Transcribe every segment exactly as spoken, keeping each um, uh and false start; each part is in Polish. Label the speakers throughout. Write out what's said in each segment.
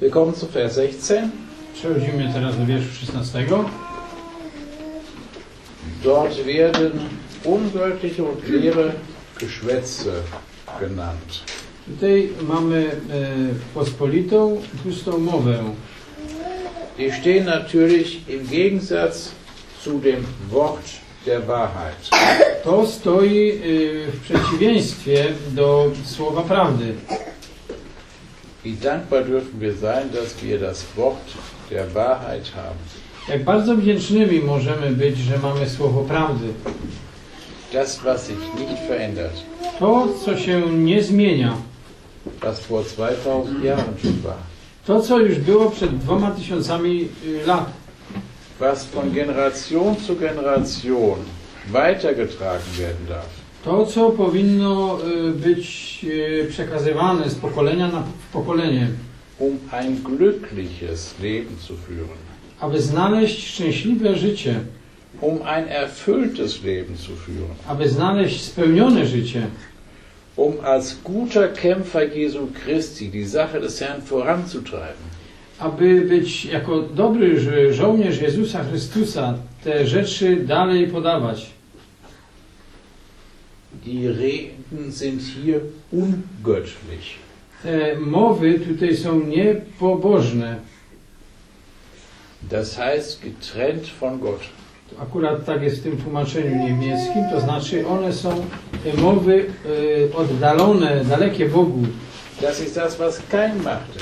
Speaker 1: Wir kommen zu Vers sechzehn.
Speaker 2: Przechodzimy teraz do wierszu szesnastego.
Speaker 1: Dort werden ungöttliche und leere Geschwätze genannt.
Speaker 2: Tutaj mamy e, pospolitą, pustą mowę.
Speaker 1: Die stehen natürlich im Gegensatz zu dem Wort der Wahrheit.
Speaker 2: To stoi e, w przeciwieństwie do słowa prawdy.
Speaker 1: Wie dankbar dürfen wir sein, dass wir das Wort der Wahrheit haben.
Speaker 2: Jak bardzo wdzięcznymi możemy być, że mamy słowo prawdy.
Speaker 1: Das, was sich nicht verändert.
Speaker 2: To, co się nie zmienia.
Speaker 1: Was vor zweitausend Jahren schon war.
Speaker 2: To, co już było przed dwoma tysiącami lat.
Speaker 1: Was von Generation zu Generation weitergetragen werden darf.
Speaker 2: To, co powinno być przekazywane z pokolenia na pokolenie.
Speaker 1: Um ein glückliches Leben zu führen.
Speaker 2: Aby znaleźć szczęśliwe życie.
Speaker 1: Um ein erfülltes Leben zu führen.
Speaker 2: Aby znaleźć spełnione życie.
Speaker 1: Um als guter Kämpfer Jesu Christi die Sache des Herrn voranzutreiben.
Speaker 2: Aby być jako dobry żo- żołnierz Jezusa Chrystusa te rzeczy dalej podawać.
Speaker 1: Die Reden sind hier ungöttlich.
Speaker 2: Te mowy tutaj są niepobożne.
Speaker 1: Das heißt getrennt von Gott.
Speaker 2: Akurat tak jest w tym tłumaczeniu niemieckim, to znaczy one są te mowy e, oddalone, dalekie Bogu.
Speaker 1: Das ist das, was Kain machte.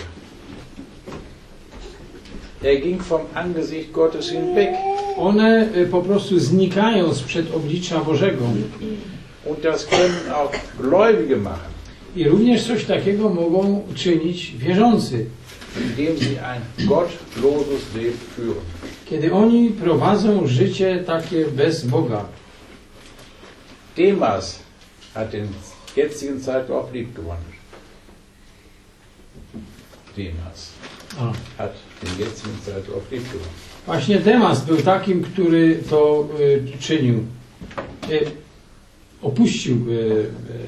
Speaker 1: Er ging vom Angesicht Gottes hinweg.
Speaker 2: One e, po prostu znikają sprzed oblicza Bożego.
Speaker 1: Und das können auch Gläubige machen.
Speaker 2: I również coś takiego mogą czynić wierzący.
Speaker 1: Indem sie ein gottloses Leben führen.
Speaker 2: Kiedy oni prowadzą życie takie bez Boga.
Speaker 1: Demas hat den jetzigen Zeitlauf lieb gewonnen. Demas
Speaker 2: A.
Speaker 1: hat den jetzigen Zeitlauf lieb gewonnen.
Speaker 2: Właśnie Demas był takim, który to y, czynił. Y, opuścił y, y,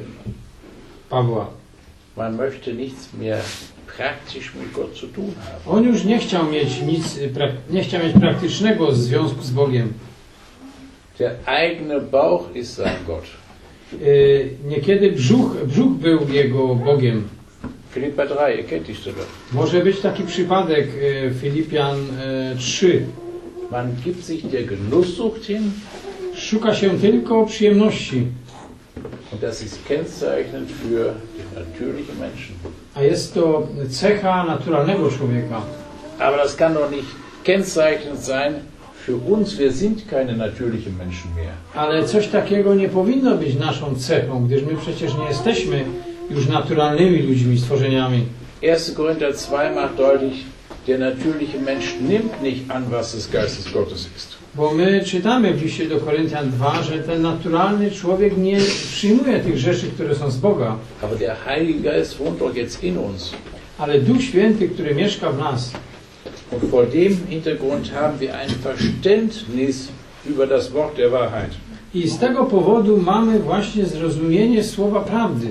Speaker 2: Pawła.
Speaker 1: Man möchte nichts mehr praktisch mit Gott zu tun haben.
Speaker 2: On już nie chciał mieć nic, prak- nie chciał mieć praktycznego związku z Bogiem.
Speaker 1: Der eigene Bauch ist sein Gott.
Speaker 2: Y, niekiedy brzuch, brzuch był jego Bogiem.
Speaker 1: Philipper drei, ihr kennt die Stelle.
Speaker 2: Może być taki przypadek y, Filipian y, trzy.
Speaker 1: Man gibt sich der Genusssucht hin.
Speaker 2: Szuka się tylko przyjemności.
Speaker 1: Und das ist kennzeichnend für den natürlichen Menschen.
Speaker 2: A jest to cecha naturalnego człowieka.
Speaker 1: Aber das kann doch nicht kennzeichnend sein für uns. Wir sind keine natürlichen Menschen mehr.
Speaker 2: Ale coś takiego nie powinno być naszą cechą, gdyż my przecież nie jesteśmy już naturalnymi ludźmi, stworzeniami.
Speaker 1: erster Korinther zwei macht deutlich, der natürliche Mensch nimmt nicht an, was des Geistes Gottes ist.
Speaker 2: Bo my czytamy w liście do Koryntian dwa, że ten naturalny człowiek nie przyjmuje tych rzeczy, które są z Boga.
Speaker 1: Aber der Heilige Geist wohnt doch jetzt in uns.
Speaker 2: Ale Duch Święty, który mieszka w nas.
Speaker 1: Und vor dem Hintergrund haben wir ein Verständnis über das Wort der Wahrheit.
Speaker 2: I z tego powodu mamy właśnie zrozumienie słowa prawdy.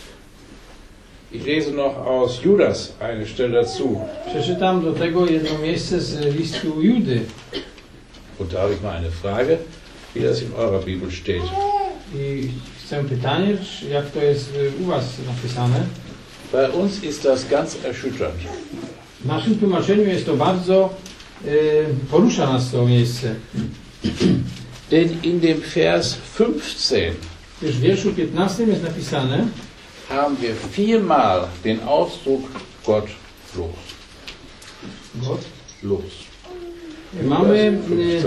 Speaker 1: Ich lese noch aus Judas eine Stelle dazu.
Speaker 2: Przeczytam do tego jedno miejsce z listu Judy.
Speaker 1: Und da habe ich mal eine Frage, wie das in eurer Bibel steht.
Speaker 2: I chcę pytanie, czy jak to jest u was napisane.
Speaker 1: Bei uns ist das ganz erschütternd.
Speaker 2: W naszym tłumaczeniu jest to bardzo, y, porusza nas to miejsce.
Speaker 1: Denn in dem Vers fünfzehn
Speaker 2: Już w wierszu piętnastym jest napisane,
Speaker 1: haben wir viermal den Ausdruck Gottlos. Gottlos.
Speaker 2: mamy y,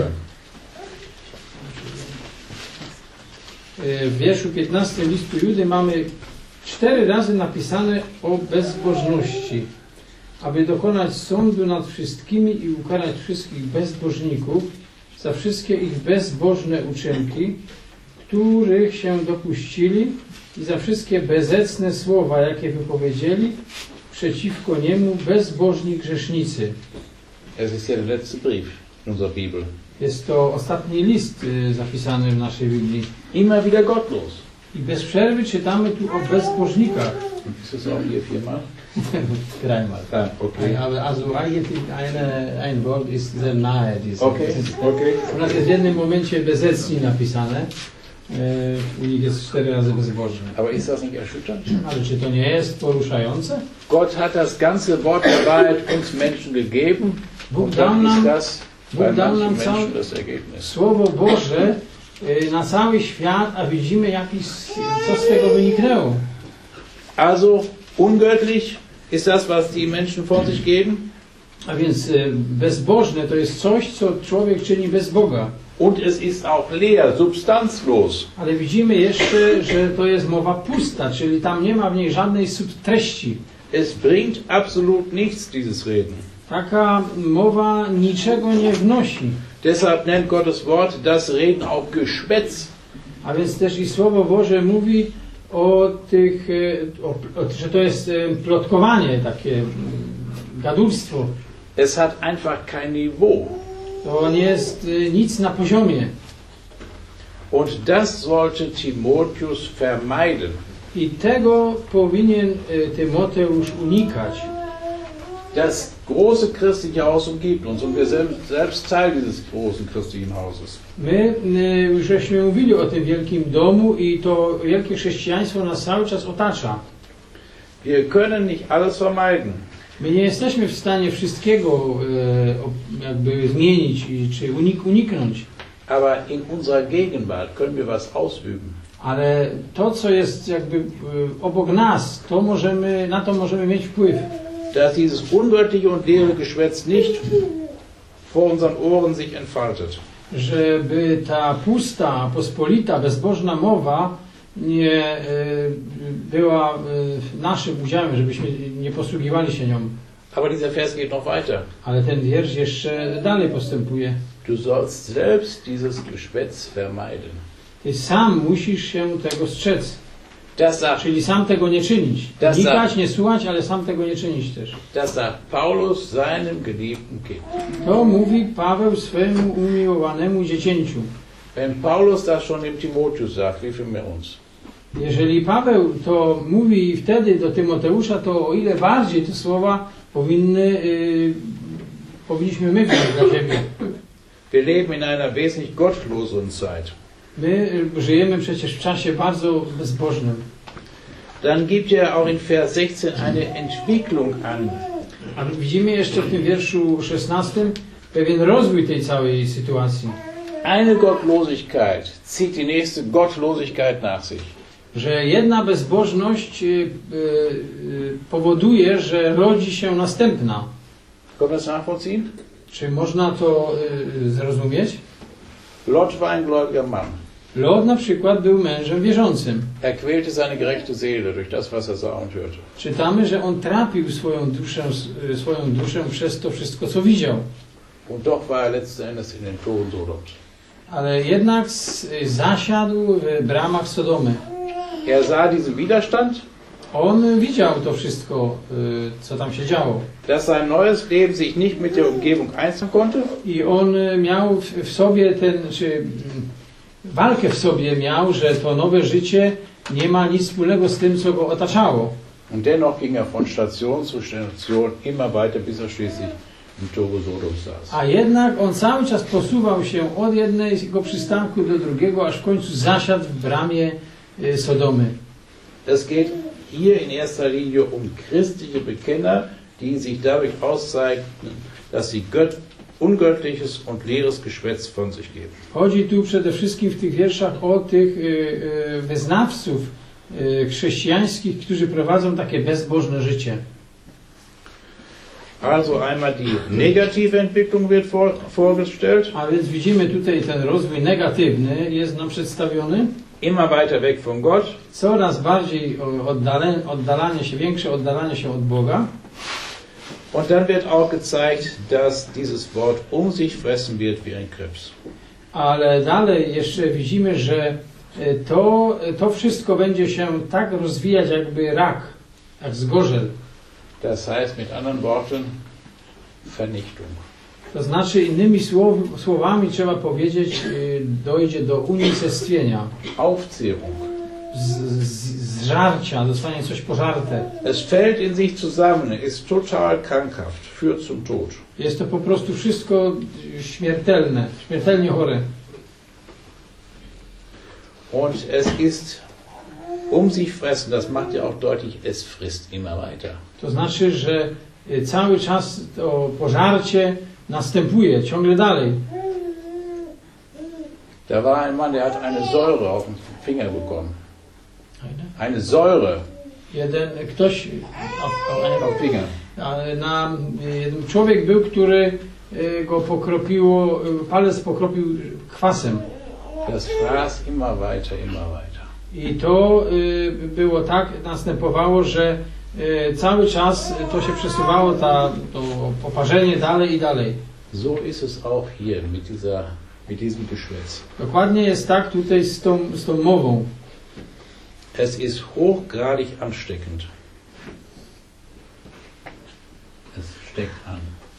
Speaker 2: y, w wierszu piętnastym listu Judy mamy cztery razy napisane o bezbożności, aby dokonać sądu nad wszystkimi i ukarać wszystkich bezbożników za wszystkie ich bezbożne uczynki, których się dopuścili i za wszystkie bezecne słowa, jakie wypowiedzieli przeciwko niemu bezbożni grzesznicy.
Speaker 1: Es ist ja der letzte Brief in unserer Bibel.
Speaker 2: Jest to ostatni list y, zapisany w naszej Biblii.
Speaker 1: Immer wieder gottlos.
Speaker 2: I bez przerwy czytamy tu o bezbożnikach.
Speaker 1: Ist es auch hier viermal?
Speaker 2: Dreimal.
Speaker 1: Ah, okay.
Speaker 2: Aber also eigentlich eine, ein Wort ist sehr nahe. Diese.
Speaker 1: Okay, okay.
Speaker 2: U nas jest w jednym momencie bezecni napisane. E, u nich jest cztery razy bezbożny.
Speaker 1: Aber ist das nicht erschütternd?
Speaker 2: Ale czy to nie jest poruszające?
Speaker 1: Gott hat das ganze Wort der Wahrheit uns Menschen gegeben.
Speaker 2: Bóg
Speaker 1: Und
Speaker 2: dał
Speaker 1: dann ist
Speaker 2: nam,
Speaker 1: das bei
Speaker 2: Bóg dał
Speaker 1: manchen
Speaker 2: nam
Speaker 1: Menschen
Speaker 2: całe
Speaker 1: das Ergebnis.
Speaker 2: Słowo Boże e, na cały świat, a widzimy jakiś, co z tego wyniknęło.
Speaker 1: Also, ungöttlich ist das, was die Menschen von sich geben.
Speaker 2: A więc e, bezbożne to jest coś, co człowiek czyni bez Boga.
Speaker 1: Und es ist auch leer, substanzlos.
Speaker 2: Ale widzimy jeszcze, że to jest mowa pusta, czyli tam nie ma w niej żadnej treści.
Speaker 1: Es bringt absolut nichts, dieses Reden.
Speaker 2: Taka mowa niczego nie wnosi.
Speaker 1: Deshalb nennt Gottes Wort das Reden auch Geschwätz.
Speaker 2: A więc też i Słowo Boże mówi o tych, o, o, że to jest plotkowanie, takie mm, gadulstwo.
Speaker 1: Es hat einfach kein Niveau.
Speaker 2: To nie jest y, nic na poziomie.
Speaker 1: Und das sollte Timotheus vermeiden.
Speaker 2: I tego powinien y, Tymoteusz unikać.
Speaker 1: Das große christliche Haus umgibt uns und wir selbst, selbst Teil dieses großen christlichen Hauses.
Speaker 2: My y, już żeśmy mówili o tym wielkim domu i to wielkie chrześcijaństwo nas cały czas otacza.
Speaker 1: Wir können nicht alles vermeiden.
Speaker 2: My nie jesteśmy w stanie wszystkiego e, jakby zmienić czy unik uniknąć.
Speaker 1: Aber in unserer Gegenwart können wir was ausüben.
Speaker 2: Ale to, co jest jakby e, obok nas, to możemy, na to możemy mieć wpływ.
Speaker 1: Dass dieses ungöttliche und leere Geschwätz nicht vor unseren Ohren sich entfaltet.
Speaker 2: Żeby ta pusta, pospolita, bezbożna mowa nie e, była e, naszym udziałem, żebyśmy nie posługiwali się nią.
Speaker 1: Aber dieser Vers geht noch weiter.
Speaker 2: Ale ten wiersz jeszcze dalej postępuje.
Speaker 1: Du sollst selbst dieses Geschwätz vermeiden.
Speaker 2: Ty sam musisz się tego strzec.
Speaker 1: Das sagt,
Speaker 2: Czyli sam tego nie czynić.
Speaker 1: Das
Speaker 2: Wnikać, nie słuchać, ale sam tego nie czynić też.
Speaker 1: das sagt Paulus seinem geliebten Kind.
Speaker 2: To mówi Paweł swemu umiłowanemu dziecięciu.
Speaker 1: Wenn Paulus das schon dem Timotheus sagt, wie viel mehr uns?
Speaker 2: Jeżeli Paweł to mówi wtedy do Tymoteusza, to o ile bardziej te słowa powinny, yy, powinniśmy my wziąć dla siebie.
Speaker 1: Wir leben in einer wesentlich gottloseren Zeit.
Speaker 2: My żyjemy przecież w czasie bardzo bezbożnym.
Speaker 1: Dann gibt er auch in Vers sechzehn eine Entwicklung an.
Speaker 2: A widzimy jeszcze w tym wierszu szesnastym pewien rozwój tej całej sytuacji.
Speaker 1: Eine Gottlosigkeit zieht die nächste Gottlosigkeit nach sich.
Speaker 2: Że jedna bezbożność y, y, y, powoduje, że rodzi się następna.
Speaker 1: Können wir das nachvollziehen?
Speaker 2: Czy można to y, zrozumieć?
Speaker 1: Lot war ein gläubiger Mann.
Speaker 2: Lot na przykład był mężem wierzącym.
Speaker 1: Er quälte seine gerechte Seele durch das, was er sah und hörte.
Speaker 2: Czytamy, że on trapił swoją duszę, y, swoją duszę przez to wszystko, co widział.
Speaker 1: Und doch war er letzten Endes in den Toren Sodoms.
Speaker 2: Ale jednak s- zasiadł w bramach Sodomy.
Speaker 1: Er sah diesen Widerstand,
Speaker 2: On widział to wszystko, y, co tam się działo.
Speaker 1: dass sein neues Leben sich nicht mit der Umgebung einzeln konnte.
Speaker 2: I on y, miał w, w sobie ten, czy mm, walkę w sobie miał, że to nowe życie nie ma nic wspólnego z tym, co go otaczało.
Speaker 1: Und dennoch ging er von Station zu Station immer weiter, bis er schließlich im Tore Sodoms saß.
Speaker 2: A jednak on cały czas posuwał się od jednego przystanku do drugiego, aż w końcu zasiadł w bramie y, Sodomy.
Speaker 1: Es geht hier in erster Linie um christliche Bekenner, die sich dadurch auszeichnen, dass sie Gott, ungöttliches und leeres Geschwätz von sich geben.
Speaker 2: Chodzi tu przede wszystkim w tych wierszach o tych y, y, wyznawców y, chrześcijańskich, którzy prowadzą takie bezbożne życie.
Speaker 1: Also einmal die negative Entwicklung wird vor, vorgestellt,
Speaker 2: A więc widzimy tutaj ten rozwój negatywny jest nam przedstawiony.
Speaker 1: immer weiter weg von Gott.
Speaker 2: Coraz bardziej oddalenie, oddalanie się, większe oddalanie się od Boga.
Speaker 1: Und dann wird auch gezeigt, dass dieses Wort um sich fressen wird wie ein Krebs.
Speaker 2: Ale dalej jeszcze widzimy, że to, to wszystko będzie się tak rozwijać jakby rak, jak zgorzel.
Speaker 1: Das heißt mit anderen Worten Vernichtung.
Speaker 2: To znaczy innymi słow, słowami trzeba powiedzieć, dojdzie do unicestwienia.
Speaker 1: Aufzehrung.
Speaker 2: z, z, z żarcia, dostanie coś pożarte.
Speaker 1: Es fällt in sich zusammen, ist total krankhaft, führt zum Tod.
Speaker 2: Jest to po prostu wszystko śmiertelne, śmiertelnie chore.
Speaker 1: Und es ist um sich fressen, das macht ja auch deutlich, es frisst immer weiter.
Speaker 2: To znaczy, że cały czas to pożarcie następuje, ciągle dalej.
Speaker 1: Da war ein Mann, der hat eine Säure auf den Finger bekommen. Eine Säure
Speaker 2: Jeden ktoś
Speaker 1: auf Finger.
Speaker 2: na jeden człowiek był, który go pokropiło, palec pokropił kwasem.
Speaker 1: Das fraß immer weiter, immer weiter.
Speaker 2: I to było tak, następowało, że cały czas to się przesuwało, ta, to oparzenie dalej i dalej.
Speaker 1: So ist es auch hier mit dieser, mit diesem Geschwätz.
Speaker 2: Dokładnie jest tak tutaj z tą, z tą mową.
Speaker 1: Es ist hochgradig ansteckend. Es steckt an.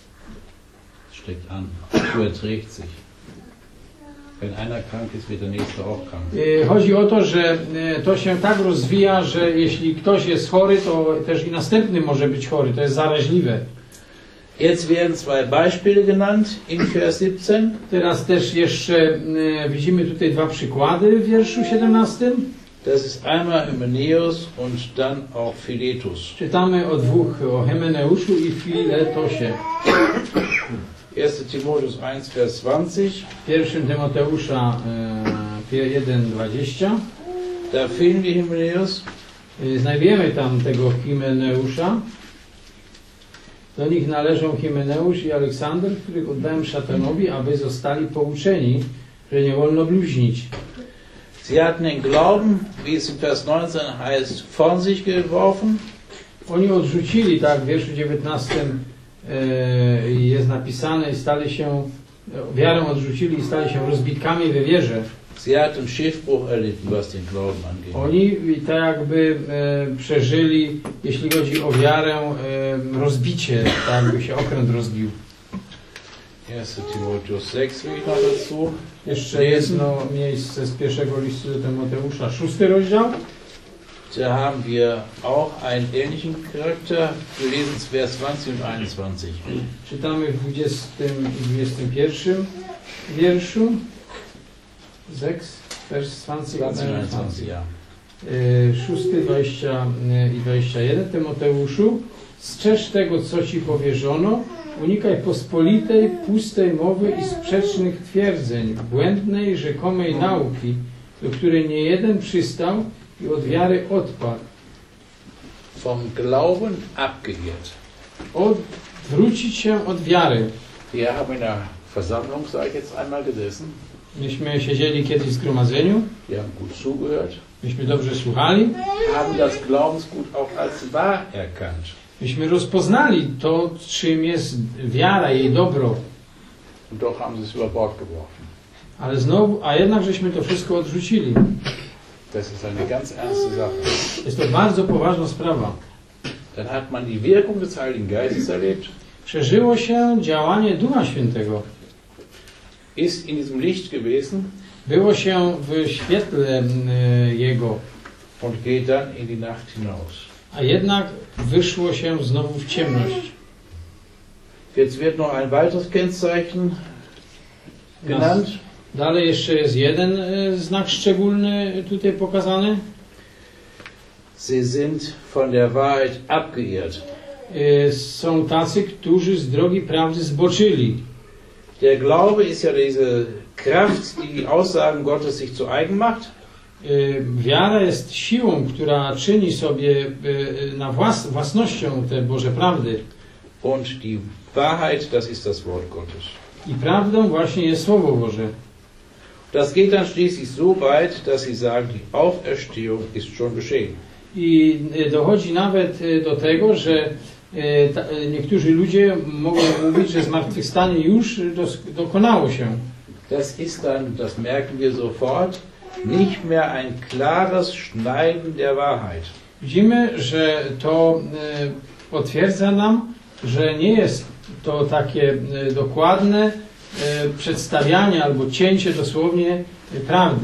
Speaker 1: Es steckt an. Es überträgt sich. Wenn einer krank ist, wird der nächste auch krank.
Speaker 2: Chodzi o to, że to się tak rozwija, że jeśli ktoś jest chory, to też i następny może być chory. To jest zaraźliwe.
Speaker 1: Jetzt werden zwei Beispiele genannt in Vers siebzehn.
Speaker 2: Teraz też jeszcze widzimy tutaj dwa przykłady w wierszu siedemnastym.
Speaker 1: Das ist einmal Hymenäus und dann auch Philetus.
Speaker 2: Czytamy o dwóch, o Hymeneuszu i Filetosie.
Speaker 1: erster Timotheus eins, Vers zwanzig.
Speaker 2: Pierwszym Tymoteusza e, jeden, dwadzieścia.
Speaker 1: Da finden wir Hymenäus.
Speaker 2: E, znajdujemy tam tego Hymeneusza. Do nich należą Hymeneusz i Aleksander, których oddałem szatanowi, aby zostali pouczeni, że nie wolno bluźnić.
Speaker 1: Sie hatten den Glauben, wie es in Vers neunzehn heißt, von sich geworfen.
Speaker 2: Oni odrzucili, tak w wierszu dziewiętnastym e, jest napisane, i stali się, wiarę odrzucili i stali się rozbitkami we wierze.
Speaker 1: Sie hatten Schiffbruch erlitten, was den Glauben angeht.
Speaker 2: Oni tak jakby e, przeżyli, jeśli chodzi o wiarę, e, rozbicie, tak jakby się okręt rozbił.
Speaker 1: erster Timotheus sechs will ich noch dazu.
Speaker 2: Jeszcze jedno miejsce z pierwszego listu do Tymoteusza, szósty rozdział.
Speaker 1: Da haben wir auch einen ähnlichen Charakter. Wir lesen Vers zwanzig und einundzwanzig.
Speaker 2: Czytamy w dwudziestym i dwudziestym pierwszym wierszu. sechs, vers zwanzig,
Speaker 1: zwanzig, einundzwanzig, ja.
Speaker 2: szósty, dwadzieścia i dwadzieścia jeden. Tymoteuszu, strzeż tego, co ci powierzono, unikaj pospolitej, pustej mowy i sprzecznych twierdzeń, błędnej, rzekomej nauki, do której nie jeden przystał i od wiary odpadł.
Speaker 1: Vom Glauben abgeirrt.
Speaker 2: Odwrócić się od wiary.
Speaker 1: Wir haben in der Versammlung, sage ich jetzt einmal, gesessen.
Speaker 2: Myśmy siedzieli kiedyś w zgromadzeniu,
Speaker 1: Wir haben gut zugehört,
Speaker 2: myśmy dobrze słuchali,
Speaker 1: haben das Glaubensgut auch als wahr erkannt.
Speaker 2: myśmy rozpoznali to, czym jest wiara, jej dobro.
Speaker 1: Und doch haben sie es über Bord geworfen.
Speaker 2: Ale znowu, a jednak żeśmy to wszystko odrzucili.
Speaker 1: Das ist eine ganz ernste Sache.
Speaker 2: Jest to bardzo poważna sprawa.
Speaker 1: Dann hat man die Wirkung des Heiligen Geistes erlebt.
Speaker 2: Przeżyło się działanie Ducha Świętego.
Speaker 1: Ist in diesem Licht gewesen.
Speaker 2: Było się w świetle y, Jego.
Speaker 1: Und geht dann in die Nacht hinaus.
Speaker 2: A jednak wyszło się znowu w ciemność.
Speaker 1: Jetzt wird noch ein weiteres Kennzeichen genannt.
Speaker 2: Dalej jeszcze jest jeden y, znak szczególny tutaj pokazany.
Speaker 1: Sie sind von der Wahrheit abgeirrt.
Speaker 2: Y, są tacy, którzy z drogi prawdy zboczyli.
Speaker 1: Der Glaube ist ja diese Kraft, die die Aussagen Gottes sich zu eigen macht.
Speaker 2: Y, wiara jest siłą, która czyni sobie y, na włas własnością te Boże prawdy.
Speaker 1: Und die Wahrheit, das ist das Wort Gottes.
Speaker 2: I prawdą właśnie jest Słowo Boże.
Speaker 1: Das geht dann schließlich so weit, dass sie sagen, die Auferstehung ist schon geschehen.
Speaker 2: I dochodzi nawet do tego, że niektórzy ludzie mogą mówić, że zmartwychwstanie już dokonało się.
Speaker 1: Das ist dann, das merken wir sofort, nicht mehr ein klares Schneiden der Wahrheit.
Speaker 2: Widzimy, że to potwierdza nam, że nie jest to takie dokładne przedstawianie albo cięcie dosłownie prawdy.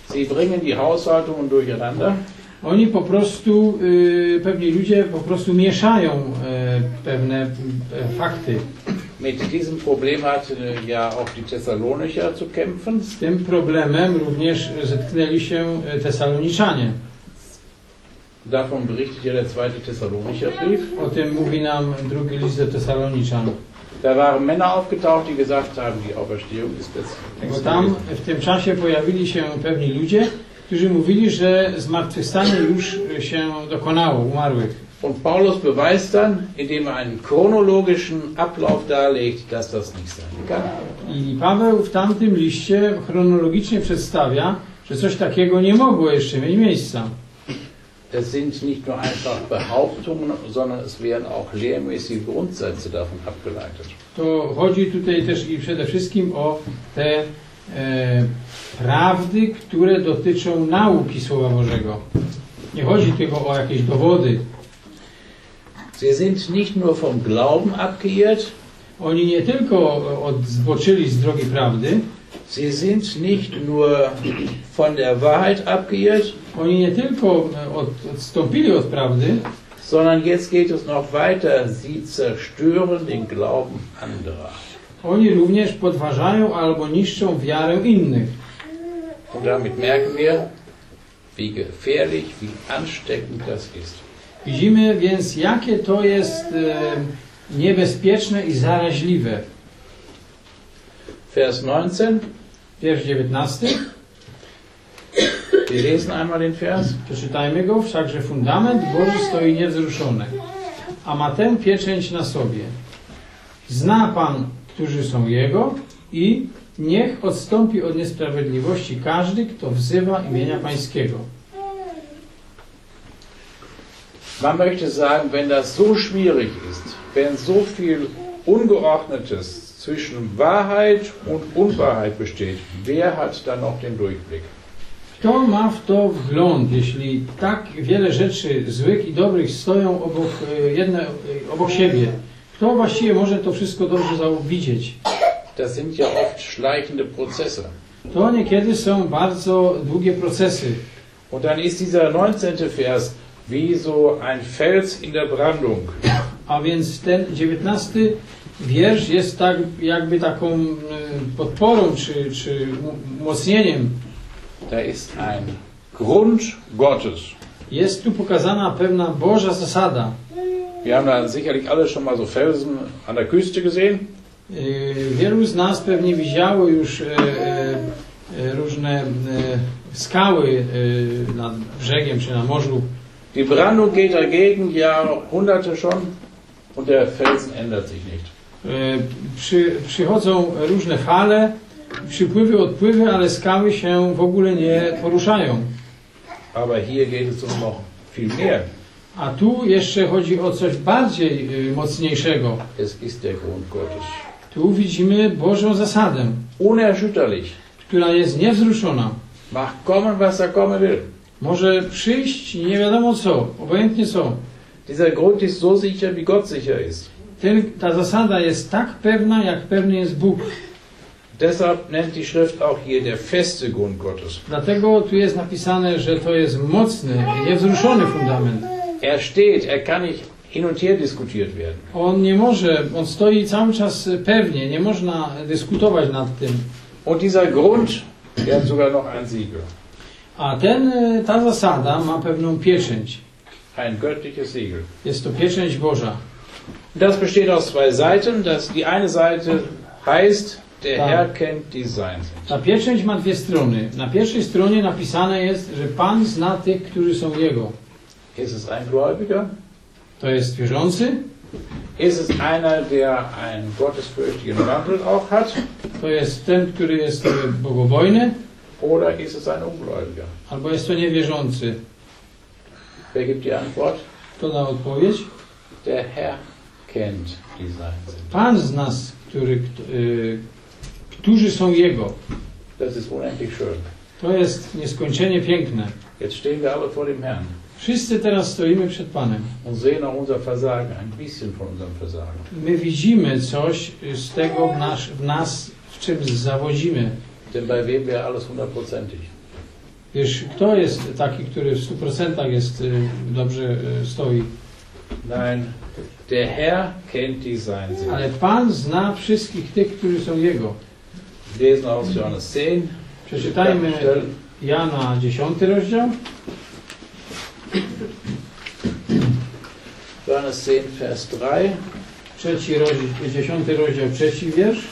Speaker 1: Sie bringen die Haushaltungen durcheinander.
Speaker 2: Oni po prostu, y, pewni ludzie po prostu mieszają y, pewne y, fakty.
Speaker 1: Mit diesem Problem hatten ja auch die Thessalonicher zu kämpfen.
Speaker 2: Z tym problemem również zetknęli się Tesaloniczanie.
Speaker 1: Davon berichtet ja der zweite Thessalonicher Brief.
Speaker 2: O tym mówi nam drugi list do Tesaloniczan.
Speaker 1: Da waren Männer aufgetaucht, die gesagt haben, die Auferstehung ist jetzt
Speaker 2: Bo
Speaker 1: längst
Speaker 2: tam
Speaker 1: gewesen.
Speaker 2: w tym czasie pojawili się pewni ludzie, którzy mówili, że zmartwychwstanie już się dokonało, umarłych.
Speaker 1: Und Paulus beweist dann, indem er einen chronologischen Ablauf darlegt, dass das nicht sein kann.
Speaker 2: I Paweł w tamtym liście chronologicznie przedstawia, że coś takiego nie mogło jeszcze mieć miejsca.
Speaker 1: Es sind nicht nur einfach Behauptungen, sondern es werden auch lehrmäßige Grundsätze davon abgeleitet.
Speaker 2: To chodzi tutaj też i przede wszystkim o te e, prawdy, które dotyczą nauki Słowa Bożego. Nie chodzi tylko o jakieś dowody.
Speaker 1: Sie sind nicht nur vom Glauben abgeirrt,
Speaker 2: Oni nie tylko od, zboczyli z drogi prawdy,
Speaker 1: sie sind nicht nur von der Wahrheit abgeirrt,
Speaker 2: oni nie tylko od, odstąpili od prawdy,
Speaker 1: sondern jetzt geht es noch weiter. Sie zerstören den Glauben anderer.
Speaker 2: oni również podważają albo niszczą wiarę innych.
Speaker 1: Und damit merken wir, wie gefährlich, wie ansteckend das ist.
Speaker 2: Widzimy więc, jakie to jest e, niebezpieczne i zaraźliwe.
Speaker 1: Vers neunzehn,
Speaker 2: Wiersz dziewiętnasty.
Speaker 1: wir lesen einmal den Vers.
Speaker 2: Przeczytajmy go. Wszakże fundament Boży stoi niewzruszony, a ma tę pieczęć na sobie. Zna Pan, którzy są Jego, i niech odstąpi od niesprawiedliwości każdy, kto wzywa imienia Pańskiego.
Speaker 1: Man möchte sagen, wenn das so schwierig ist, wenn so viel Ungeordnetes zwischen Wahrheit und Unwahrheit besteht, wer hat dann noch den Durchblick?
Speaker 2: Kto ma w to wgląd, jeśli tak wiele rzeczy złych i dobrych stoją obok, e, jedne, e, obok siebie? Kto właściwie może to wszystko dobrze widzieć?
Speaker 1: Das sind ja oft schleichende Prozesse.
Speaker 2: To niekiedy są bardzo długie procesy.
Speaker 1: Und dann ist dieser neunzehnte Vers wie so ein Fels in der Brandung.
Speaker 2: A więc ten dziewiętnasty wiersz jest tak jakby taką e, podporą czy, czy umocnieniem.
Speaker 1: Da ist ein Grund Gottes.
Speaker 2: Jest tu pokazana pewna Boża zasada.
Speaker 1: Wir haben da sicherlich alle schon mal so Felsen an der Küste gesehen.
Speaker 2: E, Wielu z nas pewnie widziało już e, e, różne e, skały e, nad brzegiem czy na morzu.
Speaker 1: Die Brandung geht dagegen Jahrhunderte schon und der Felsen ändert sich nicht.
Speaker 2: E, Przy, przychodzą różne fale, przypływy, odpływy, ale skały się w ogóle nie poruszają.
Speaker 1: Aber hier geht es um noch viel mehr.
Speaker 2: A tu jeszcze chodzi o coś bardziej e, mocniejszego.
Speaker 1: Es ist der Grund Gottes.
Speaker 2: Tu widzimy Bożą zasadę,
Speaker 1: Unerschütterlich.
Speaker 2: która jest niewzruszona.
Speaker 1: Mag kommen, was er kommen will.
Speaker 2: Może przyjść nie wiadomo co, obojętnie co.
Speaker 1: Dieser Grund ist so sicher, wie Gott sicher ist.
Speaker 2: Ten, ta zasada jest tak pewna, jak pewny jest Bóg.
Speaker 1: Deshalb nennt die Schrift auch hier der feste Grund Gottes.
Speaker 2: Dlatego tu jest napisane, że to jest mocny, niewzruszony fundament.
Speaker 1: Er steht, er kann nicht hin und her diskutiert werden.
Speaker 2: On nie może, on stoi cały czas pewnie, nie można dyskutować nad tym.
Speaker 1: Und dieser Grund, der hat sogar noch ein Siegel.
Speaker 2: A ten, ta zasada ma pewną pieczęć.
Speaker 1: Ein göttliches Siegel.
Speaker 2: Jest to pieczęć Boża.
Speaker 1: Das besteht aus zwei Seiten. Das, die eine Seite heißt, der
Speaker 2: Tak.
Speaker 1: Herr kennt die Seinen.
Speaker 2: Ta pieczęć ma dwie strony. Na pierwszej stronie napisane jest, że Pan zna tych, którzy są Jego.
Speaker 1: Ist es ein Gläubiger?
Speaker 2: To jest wierzący,
Speaker 1: Ist es einer, der einen gottesfürchtigen Wandel auch hat?
Speaker 2: to jest ten, który jest bogobojny,
Speaker 1: Oder ist es ein Ungläubiger?
Speaker 2: albo jest to niewierzący.
Speaker 1: Wer gibt die Antwort?
Speaker 2: Kto da odpowiedź?
Speaker 1: Der Herr kennt die Seinen.
Speaker 2: Pan z nas, który, y, którzy są Jego.
Speaker 1: Das ist unendlich schön.
Speaker 2: To jest nieskończenie piękne.
Speaker 1: Jetzt stehen wir alle vor dem Herrn
Speaker 2: Wszyscy teraz stoimy przed Panem.
Speaker 1: und sehen auch unser Versagen, ein bisschen von unserem Versagen.
Speaker 2: My widzimy coś z tego w, nasz, w nas, w czym zawodzimy.
Speaker 1: Denn bei wem wäre alles hundertprozentig?
Speaker 2: Wiesz, kto jest taki, który w stu procentach jest y, dobrze y, stoi?
Speaker 1: Nein, der Herr kennt die sein sind.
Speaker 2: Ale Pan zna wszystkich tych, którzy są Jego.
Speaker 1: Lesen aus Johannes zehn.
Speaker 2: Przeczytajmy Jana dziesiąty rozdział.
Speaker 1: Johannes zehn, Vers drei.
Speaker 2: Trzeci rozdział, dziesiąty rozdział, trzeci wiersz.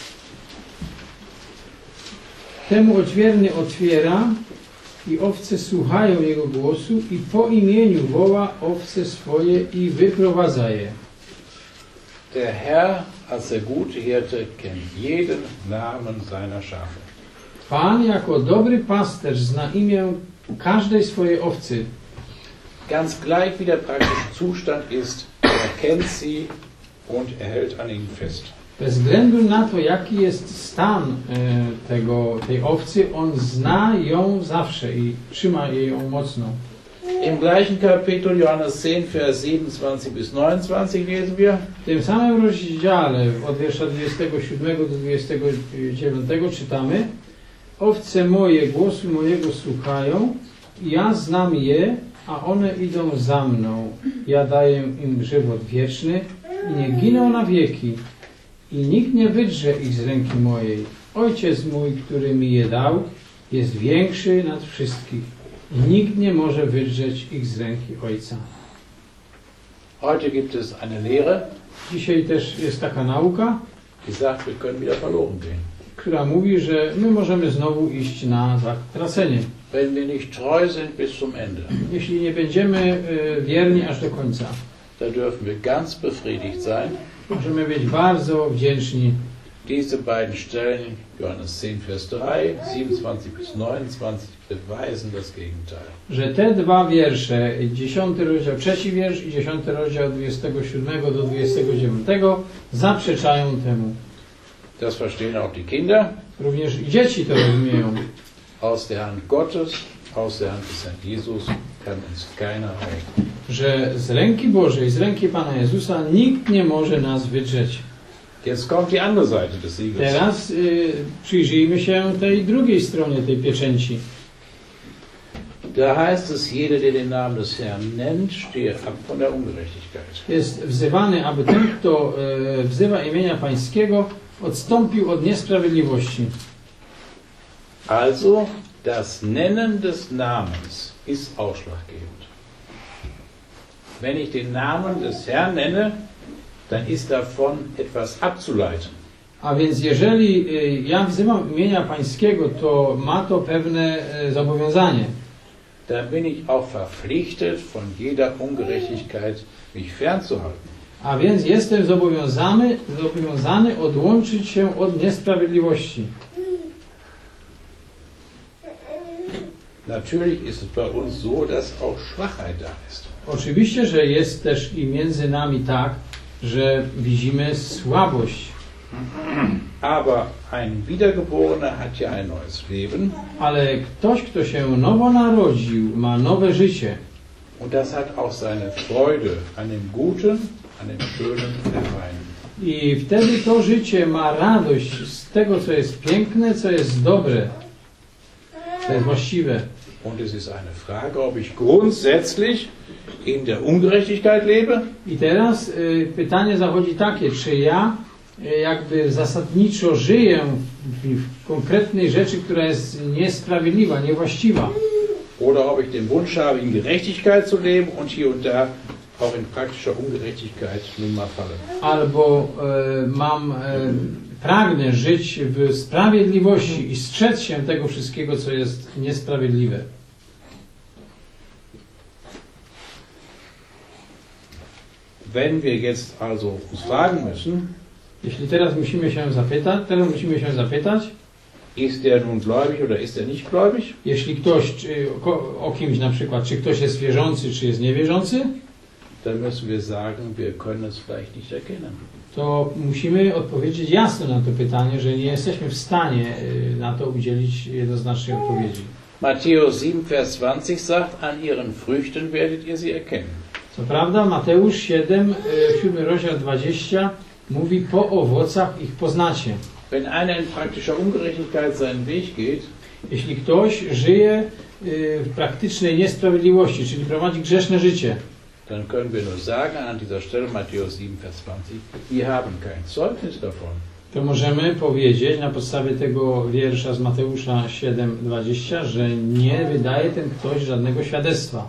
Speaker 2: Temu odźwierny otwiera i owce słuchają Jego głosu i po imieniu woła owce swoje i wyprowadza je.
Speaker 1: Der Herr als der gute Hirte kennt jeden Namen seiner Schafe.
Speaker 2: Pan jako dobry pasterz zna imię każdej swojej owcy.
Speaker 1: Ganz gleich wie der praktische Zustand ist, er kennt sie und er hält an ihnen fest.
Speaker 2: Bez względu na to, jaki jest stan e, tego, tej owcy, on zna ją zawsze i trzyma jej ją mocno.
Speaker 1: Im gleichen Kapitel, Johannes zehn, Vers siebenundzwanzig bis neunundzwanzig, lesen wir:
Speaker 2: W tym samym rozdziale, od wiersza dwudziestego siódmego do dwudziestego dziewiątego czytamy: Owce moje głosu mojego słuchają, ja znam je, a one idą za mną. Ja daję im żywot wieczny i nie giną na wieki. I nikt nie wydrze ich z ręki mojej. Ojciec mój, który mi je dał, jest większy nad wszystkich. I nikt nie może wydrzeć ich z ręki Ojca.
Speaker 1: Heute gibt es eine Lehre,
Speaker 2: Dzisiaj też jest taka nauka,
Speaker 1: die sagt, wir können wieder verloren gehen.
Speaker 2: która mówi, że my możemy znowu iść na zatracenie.
Speaker 1: Wenn wir nicht treu sind bis zum Ende,
Speaker 2: Jeśli nie będziemy y, wierni aż do końca,
Speaker 1: da dürfen wir ganz befriedigt sein.
Speaker 2: możemy być bardzo wdzięczni.
Speaker 1: Diese beiden Stellen, Johannes zehn, Vers drei, siebenundzwanzig bis neunundzwanzig, beweisen das Gegenteil.
Speaker 2: Że te dwa wiersze, dziesiąty rozdział, trzeci wiersz i dziesiąty rozdział dwudziestego siódmego do dwudziestego dziewiątego zaprzeczają temu.
Speaker 1: Das verstehen auch die Kinder.
Speaker 2: Również i dzieci to rozumieją.
Speaker 1: Aus der Hand Gottes, aus der Hand des Herrn Jesus kann uns keiner halten.
Speaker 2: Że z ręki Bożej, z ręki Pana Jezusa nikt nie może nas wydrzeć.
Speaker 1: Jetzt kommt die andere Seite des Siegels.
Speaker 2: Teraz y, przyjrzyjmy się tej drugiej stronie tej pieczęci.
Speaker 1: Da heißt es, jeder, der den Namen des Herrn nennt, stehe ab von der Ungerechtigkeit.
Speaker 2: Jest wzywany, aby ten, kto y, wzywa imienia Pańskiego, odstąpił od niesprawiedliwości.
Speaker 1: Also, das Nennen des Namens ist ausschlaggebend. Wenn ich den Namen des Herrn nenne, dann ist davon etwas abzuleiten.
Speaker 2: A więc jeżeli y, ja wzywam imienia Pańskiego, to ma to pewne y, zobowiązanie.
Speaker 1: Dann bin ich auch verpflichtet, von jeder Ungerechtigkeit mich fernzuhalten.
Speaker 2: A więc jestem zobowiązany, zobowiązany odłączyć się od niesprawiedliwości.
Speaker 1: Natürlich ist es bei uns so, dass auch Schwachheit da ist.
Speaker 2: Oczywiście, że jest też i między nami tak, że widzimy słabość.
Speaker 1: Aber ein Wiedergeborener hat ja ein neues Leben.
Speaker 2: Ale ktoś, kto się nowo narodził, ma nowe życie.
Speaker 1: Und das hat auch seine Freude an dem Guten, an dem Schönen, an dem Reinen.
Speaker 2: I wtedy to życie ma radość z tego, co jest piękne, co jest dobre, co jest właściwe.
Speaker 1: Und es ist eine Frage, ob ich grundsätzlich in der Ungerechtigkeit lebe.
Speaker 2: I teraz y, pytanie zachodzi takie, czy ja y, jakby zasadniczo żyję w, w konkretnej rzeczy, która jest niesprawiedliwa, niewłaściwa.
Speaker 1: Oder ob ich den Wunsch habe, in Gerechtigkeit zu leben und hier und da auch in praktischer Ungerechtigkeit nun mal falle.
Speaker 2: Albo y, mam, y, pragnę żyć w sprawiedliwości i strzec się tego wszystkiego, co jest niesprawiedliwe.
Speaker 1: Wenn wir jetzt also uns fragen müssen,
Speaker 2: Jeśli teraz musimy się zapytać, teraz musimy się zapytać,
Speaker 1: ist der nun gläubig oder ist er nicht gläubig?
Speaker 2: jeśli ktoś, czy, o, o kimś na przykład, czy ktoś jest wierzący, czy jest niewierzący,
Speaker 1: Dann müssen wir sagen, wir können es vielleicht nicht erkennen.
Speaker 2: to musimy odpowiedzieć jasno na to pytanie, że nie jesteśmy w stanie y, na to udzielić jednoznacznej odpowiedzi.
Speaker 1: Matthäus sieben, Vers zwanzig sagt, an ihren Früchten werdet ihr sie erkennen.
Speaker 2: Co prawda Mateusz siedem, y, siódmy rozdział dwadzieścia mówi, po owocach ich poznacie.
Speaker 1: Wenn einer in praktischer Ungerechtigkeit seinen Weg geht,
Speaker 2: Jeśli ktoś żyje y, praktycznej niesprawiedliwości, czyli prowadzi grzeszne życie,
Speaker 1: dann können wir nur sagen an dieser Stelle, Matthäus sieben, Vers zwanzig, wir haben kein Zeugnis davon.
Speaker 2: to możemy powiedzieć na podstawie tego wiersza z Mateusza siedem, dwadzieścia, że nie wydaje ten ktoś żadnego świadectwa.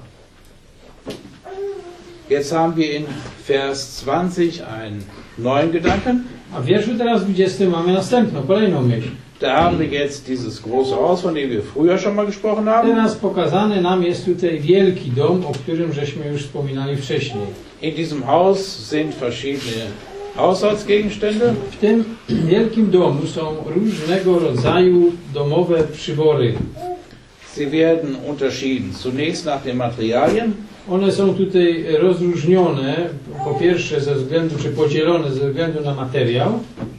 Speaker 1: Jetzt haben wir in Vers zwanzig einen neuen Gedanken.
Speaker 2: A w wierszu teraz dwudziestym mamy następną, kolejną myśl.
Speaker 1: Da haben wir jetzt dieses große Haus, von dem wir früher schon mal gesprochen haben.
Speaker 2: Teraz pokazany nam jest tutaj wielki dom, o którym żeśmy już wspominali wcześniej.
Speaker 1: In diesem Haus sind verschiedene Haushaltsgegenstände.
Speaker 2: W tym wielkim domu są różnego rodzaju domowe przybory.
Speaker 1: Sie werden unterschieden. Zunächst nach den Materialien.
Speaker 2: One są tutaj rozróżnione, po pierwsze ze względu, czy podzielone ze względu na materiał.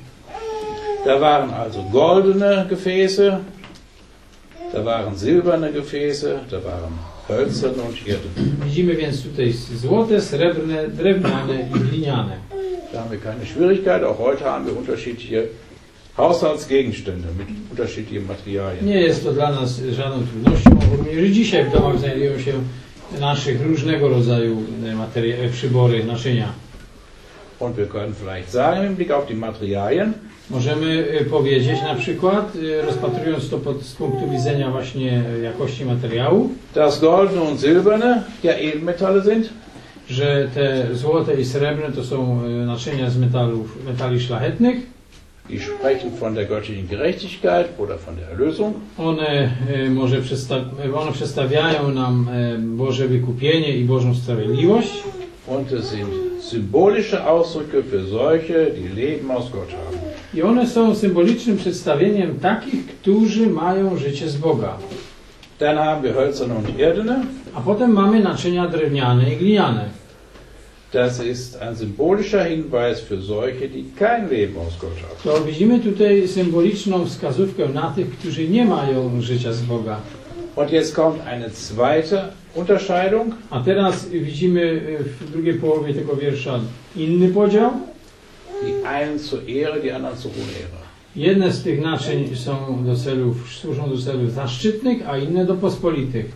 Speaker 1: Da waren also goldene Gefäße, da waren silberne Gefäße, da waren hölzerne und irdene.
Speaker 2: Widzimy więc tutaj złote, srebrne, drewniane i gliniane.
Speaker 1: Da haben wir keine Schwierigkeit. Auch heute haben wir unterschiedliche Haushaltsgegenstände mit unterschiedlichen Materialien.
Speaker 2: Nie jest to dla nas żadną trudnością, również dzisiaj w domach znajdują się naszych różnego rodzaju materia- przybory, naczynia.
Speaker 1: Und wir können vielleicht sagen, im Blick auf die Materialien,
Speaker 2: Możemy powiedzieć na przykład, rozpatrując to pod, z punktu widzenia właśnie jakości materiału,
Speaker 1: dass goldene und silberne ja Edelmetalle sind,
Speaker 2: że te złote i srebrne to są naczynia z metalów, metali szlachetnych.
Speaker 1: die sprechen von der göttlichen Gerechtigkeit oder von der Erlösung.
Speaker 2: One, może przedstaw, one przedstawiają nam Boże wykupienie i Bożą sprawiedliwość.
Speaker 1: Und es sind symbolische Ausdrücke für solche, die Leben aus Gott haben.
Speaker 2: I one są symbolicznym przedstawieniem takich, którzy mają życie z Boga.
Speaker 1: Dann haben wir hölzerne und irdene.
Speaker 2: A potem mamy naczynia drewniane i gliniane.
Speaker 1: Das ist ein symbolischer Hinweis für solche, die kein Leben aus Gott haben.
Speaker 2: To widzimy tutaj symboliczną wskazówkę na tych, którzy nie mają życia z Boga.
Speaker 1: Und jetzt kommt eine zweite Unterscheidung.
Speaker 2: A teraz widzimy w drugiej połowie tego wiersza inny podział.
Speaker 1: Die einen zur Ehre, die anderen zur Unehre.
Speaker 2: Jedne z tych naczyń są do celów, służą do celów zaszczytnych, a inne do pospolitych.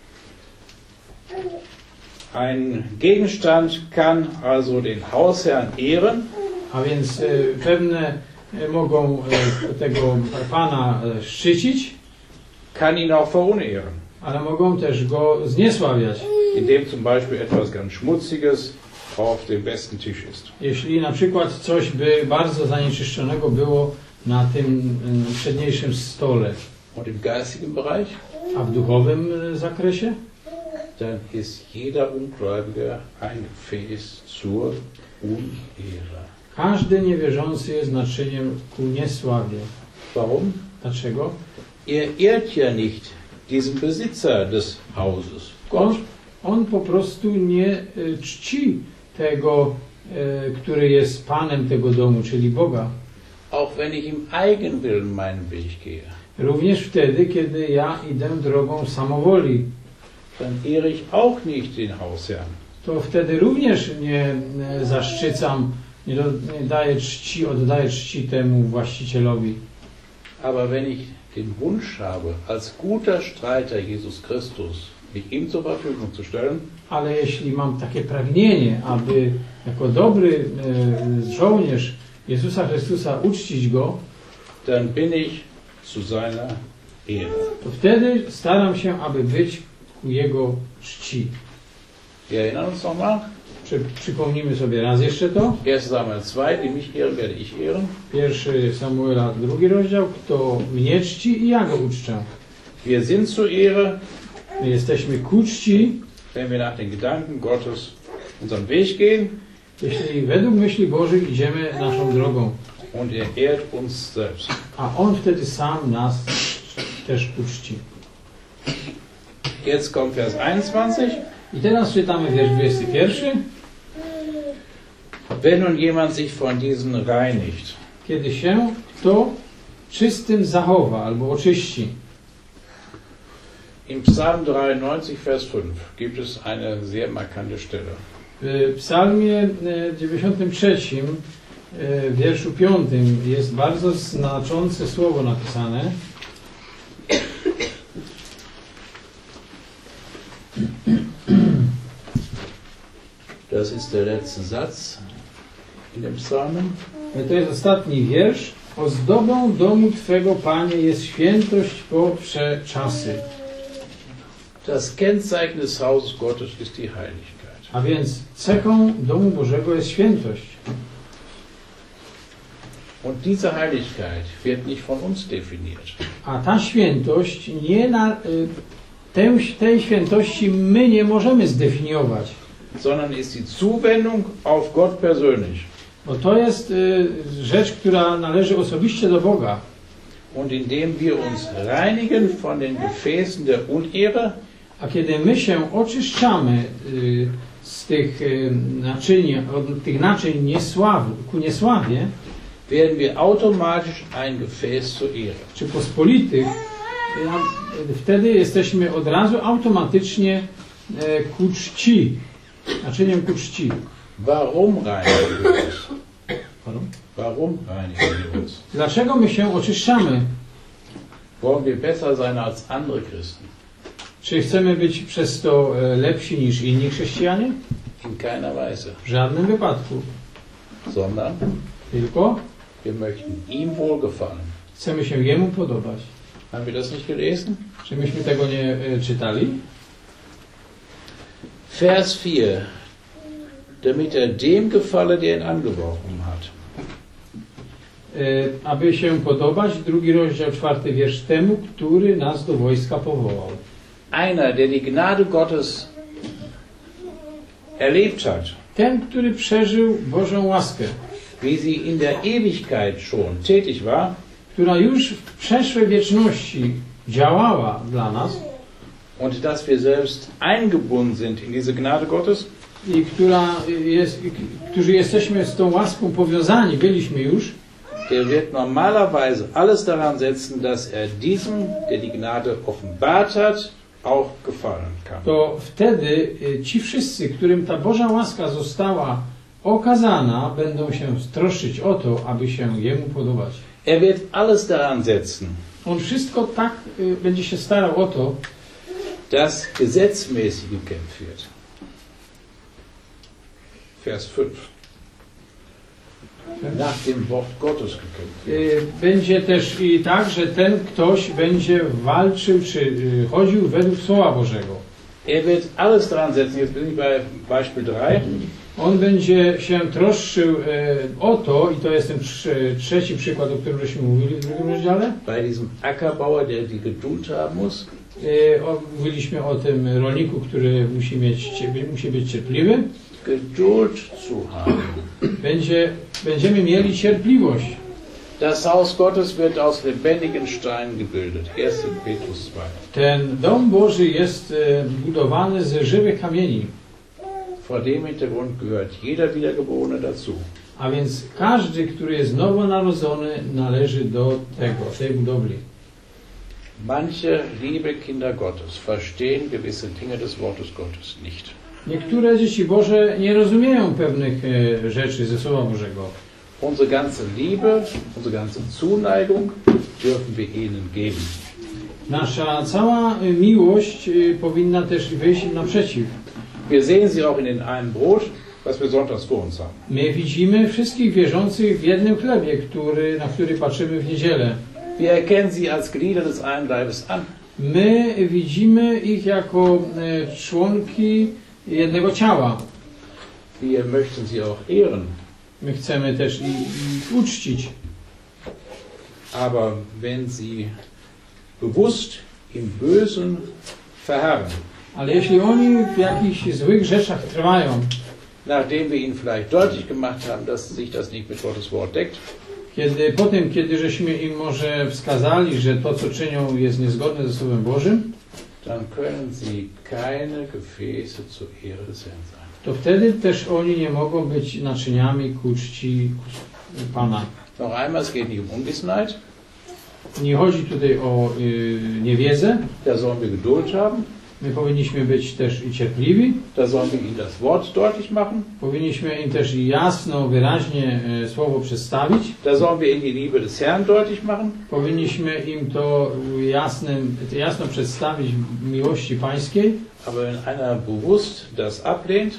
Speaker 1: Ein Gegenstand kann also den Hausherrn ehren.
Speaker 2: A więc e, pewne e, mogą e, tego pana e, szczycić,
Speaker 1: kann ihn auch verunehren,
Speaker 2: ale mogą też go zniesławiać.
Speaker 1: indem zum Beispiel etwas ganz Schmutziges auf dem besten Tisch ist.
Speaker 2: Jeśli na przykład coś by bardzo zanieczyszczonego było na tym e, przedniejszym stole,
Speaker 1: Und im geistigen Bereich,
Speaker 2: a w duchowym e, zakresie,
Speaker 1: dann ist jeder Ungläubige ein Gefäß zur Unehre.
Speaker 2: każdy niewierzący jest naczyniem ku niesławie.
Speaker 1: Warum?
Speaker 2: Dlaczego?
Speaker 1: Er ehrt ja nicht diesen Besitzer des Hauses,
Speaker 2: On,
Speaker 1: Gott.
Speaker 2: on po prostu nie e, czci tego, e, który jest panem tego domu, czyli Boga.
Speaker 1: Auch wenn ich im Eigenwillen meinen Weg gehe,
Speaker 2: Również wtedy, kiedy ja idę drogą samowoli,
Speaker 1: dann ehre ich auch nicht den Hausherrn.
Speaker 2: to wtedy również nie e, zaszczycam, nie, do, nie daję czci, oddaję czci temu właścicielowi.
Speaker 1: Aber wenn ich den Wunsch habe, als guter Streiter Jesus Christus mich ihm zur Verfügung zu stellen,
Speaker 2: Ale jeśli mam takie pragnienie, aby jako dobry e, żołnierz Jezusa Chrystusa uczcić Go,
Speaker 1: dann bin ich zu seiner Ehre.
Speaker 2: to wtedy staram się, aby być ku Jego czci.
Speaker 1: Wir erinnern uns nochmal,
Speaker 2: Przy, przypomnijmy sobie raz jeszcze to.
Speaker 1: erster Samuel zwei, die mich ehren, werde ich ehren.
Speaker 2: Pierwszy Samuela, drugi rozdział, kto mnie czci i ja go uczczę.
Speaker 1: Wir sind zur Ehre,
Speaker 2: My jesteśmy ku czci,
Speaker 1: wenn wir nach den Gedanken Gottes unseren Weg gehen
Speaker 2: jeśli według myśli Bożych idziemy naszą drogą.
Speaker 1: und er ehrt uns selbst.
Speaker 2: A On wtedy sam nas też uczci.
Speaker 1: Jetzt kommt Vers einundzwanzig.
Speaker 2: I teraz czytamy wiersz dwudziesty pierwszy.
Speaker 1: Wenn nun jemand sich von diesen reinigt,
Speaker 2: Kiedy się kto czystym zachowa albo oczyści.
Speaker 1: im Psalm dreiundneunzig, Vers fünf gibt es eine sehr markante Stelle.
Speaker 2: W psalmie e, dziewięćdziesiątym trzecim, e, w wierszu piątym jest bardzo znaczące słowo napisane.
Speaker 1: Das ist der letzte Satz in dem Psalmen.
Speaker 2: To jest ostatni wiersz. Ozdobą domu Twego, Panie, jest świętość po wsze czasy.
Speaker 1: Das Kennzeichen des Hauses Gottes ist die Heiligkeit.
Speaker 2: A więc cechą domu Bożego jest świętość.
Speaker 1: Und diese Heiligkeit wird nicht von uns definiert.
Speaker 2: A ta świętość, nie na, tę, tej świętości my nie możemy zdefiniować.
Speaker 1: Sondern ist die Zuwendung auf Gott persönlich.
Speaker 2: Bo to jest y, rzecz, która należy osobiście do Boga.
Speaker 1: Und indem wir uns reinigen von den Gefäßen der Unehre,
Speaker 2: A kiedy my się oczyszczamy y, z tych y, naczyń, od tych naczyń niesław, ku niesławie,
Speaker 1: werden wir automatisch ein Gefäß zur Ehre.
Speaker 2: czy pospolitych, y, wtedy jesteśmy od razu automatycznie y, ku czci, naczyniem ku czci.
Speaker 1: Warum reinigen wir uns?
Speaker 2: Pardon?
Speaker 1: Warum reinigen wir uns?
Speaker 2: Dlaczego my się oczyszczamy?
Speaker 1: Wollen wir besser sein als andere Christen?
Speaker 2: Czy chcemy być przez to lepsi niż inni chrześcijanie?
Speaker 1: In keiner Weise.
Speaker 2: W żadnym wypadku.
Speaker 1: Sondern
Speaker 2: Tylko
Speaker 1: wir möchten ihm wohlgefallen.
Speaker 2: chcemy się Jemu podobać.
Speaker 1: Haben wir das nicht gelesen?
Speaker 2: Czy myśmy tego nie e, czytali?
Speaker 1: Vers vier. Damit er dem gefalle, der ihn angeworfen hat.
Speaker 2: E, aby się podobać, drugi rozdział, czwarty wiersz, temu, który nas do wojska powołał.
Speaker 1: Einer, der die Gnade Gottes erlebt hat,
Speaker 2: Ten, który przeżył Bożą łaskę,
Speaker 1: wie sie in der Ewigkeit schon tätig war,
Speaker 2: która już w przeszłej wieczności działała dla nas
Speaker 1: und dass wir selbst eingebunden sind in diese Gnade Gottes,
Speaker 2: i która jest, którzy jesteśmy z tą łaską powiązani, byliśmy już,
Speaker 1: der wird normalerweise alles daran setzen, dass er diesem, der die Gnade offenbart hat, auch gefallen kann.
Speaker 2: to wtedy ci wszyscy, którym ta Boża łaska została okazana, będą się troszczyć o to, aby się Jemu podobać.
Speaker 1: Er wird alles daran setzen,
Speaker 2: On wszystko tak y, będzie się starał o to,
Speaker 1: dass gesetzmäßig gekämpft wird. Vers fünf. Nach dem Wort Gottes gekämpft wird.
Speaker 2: y, będzie też i tak, że ten ktoś będzie walczył, czy y, chodził według Słowa Bożego.
Speaker 1: Er wird alles daran setzen. Jetzt bin ich bei Beispiel drei.
Speaker 2: On będzie się troszczył y, o to, i to jest ten trz- trzeci przykład, o którym żeśmy mówili w drugim rozdziale.
Speaker 1: Bei diesem Ackerbauer, der die Geduld haben muss.
Speaker 2: Y, o, mówiliśmy o tym rolniku, który musi, mieć, musi być cierpliwy.
Speaker 1: Geduld zu haben.
Speaker 2: Będzie, będziemy mieli cierpliwość.
Speaker 1: Das Haus Gottes wird aus lebendigen Steinen gebildet. erster Petrus zwei.
Speaker 2: Ten dom Boży jest e, budowany z żywych kamieni.
Speaker 1: Vor dem Hintergrund gehört jeder Wiedergeborene dazu.
Speaker 2: A więc każdy, który jest nowonarodzony, należy do tego, tej budowli.
Speaker 1: Manche liebe Kinder Gottes verstehen gewisse Dinge des Wortes Gottes nicht.
Speaker 2: Niektóre dzieci Boże nie rozumieją pewnych e, rzeczy ze Słowa Bożego.
Speaker 1: Unsere ganze Liebe, unsere ganze Zuneigung dürfen wir ihnen geben.
Speaker 2: Nasza cała e, miłość e, powinna też wyjść im naprzeciw.
Speaker 1: Wir sehen sie auch in den einen Brot, was wir sonntags vor uns haben.
Speaker 2: My widzimy wszystkich wierzących w jednym chlebie, który, na który patrzymy w niedzielę.
Speaker 1: Wir erkennen sie als Glieder des einen Leibes an.
Speaker 2: My widzimy ich jako e, członki jednego ciała.
Speaker 1: Wir möchten sie auch ehren.
Speaker 2: My chcemy też ich, ich uczcić.
Speaker 1: Aber wenn sie bewusst im Bösen verharren,
Speaker 2: Ale jeśli oni w jakichś złych rzeczach trwają,
Speaker 1: nachdem wir ihnen vielleicht deutlich gemacht haben, dass sich das nicht mit Gottes Wort deckt,
Speaker 2: kiedy po tym, kiedy żeśmy im może wskazali, że to, co czynią, jest niezgodne ze Słowem Bożym,
Speaker 1: dann können sie keine Gefäße zur Ehre des Herrn sein.
Speaker 2: to wtedy też oni nie mogą być naczyniami ku czci Pana.
Speaker 1: Noch einmal, es geht nicht um Unwissenheit,
Speaker 2: Nie chodzi tutaj o y, niewiedzę.
Speaker 1: da sollen wir Geduld haben,
Speaker 2: My powinniśmy być też i cierpliwi.
Speaker 1: da sollen wir ihnen das Wort deutlich machen,
Speaker 2: Powinniśmy im też jasno, wyraźnie y, Słowo przedstawić.
Speaker 1: da sollen wir ihnen die Liebe des Herrn deutlich machen,
Speaker 2: Powinniśmy im to jasnym, jasno przedstawić w miłości Pańskiej.
Speaker 1: aber wenn einer bewusst das ablehnt,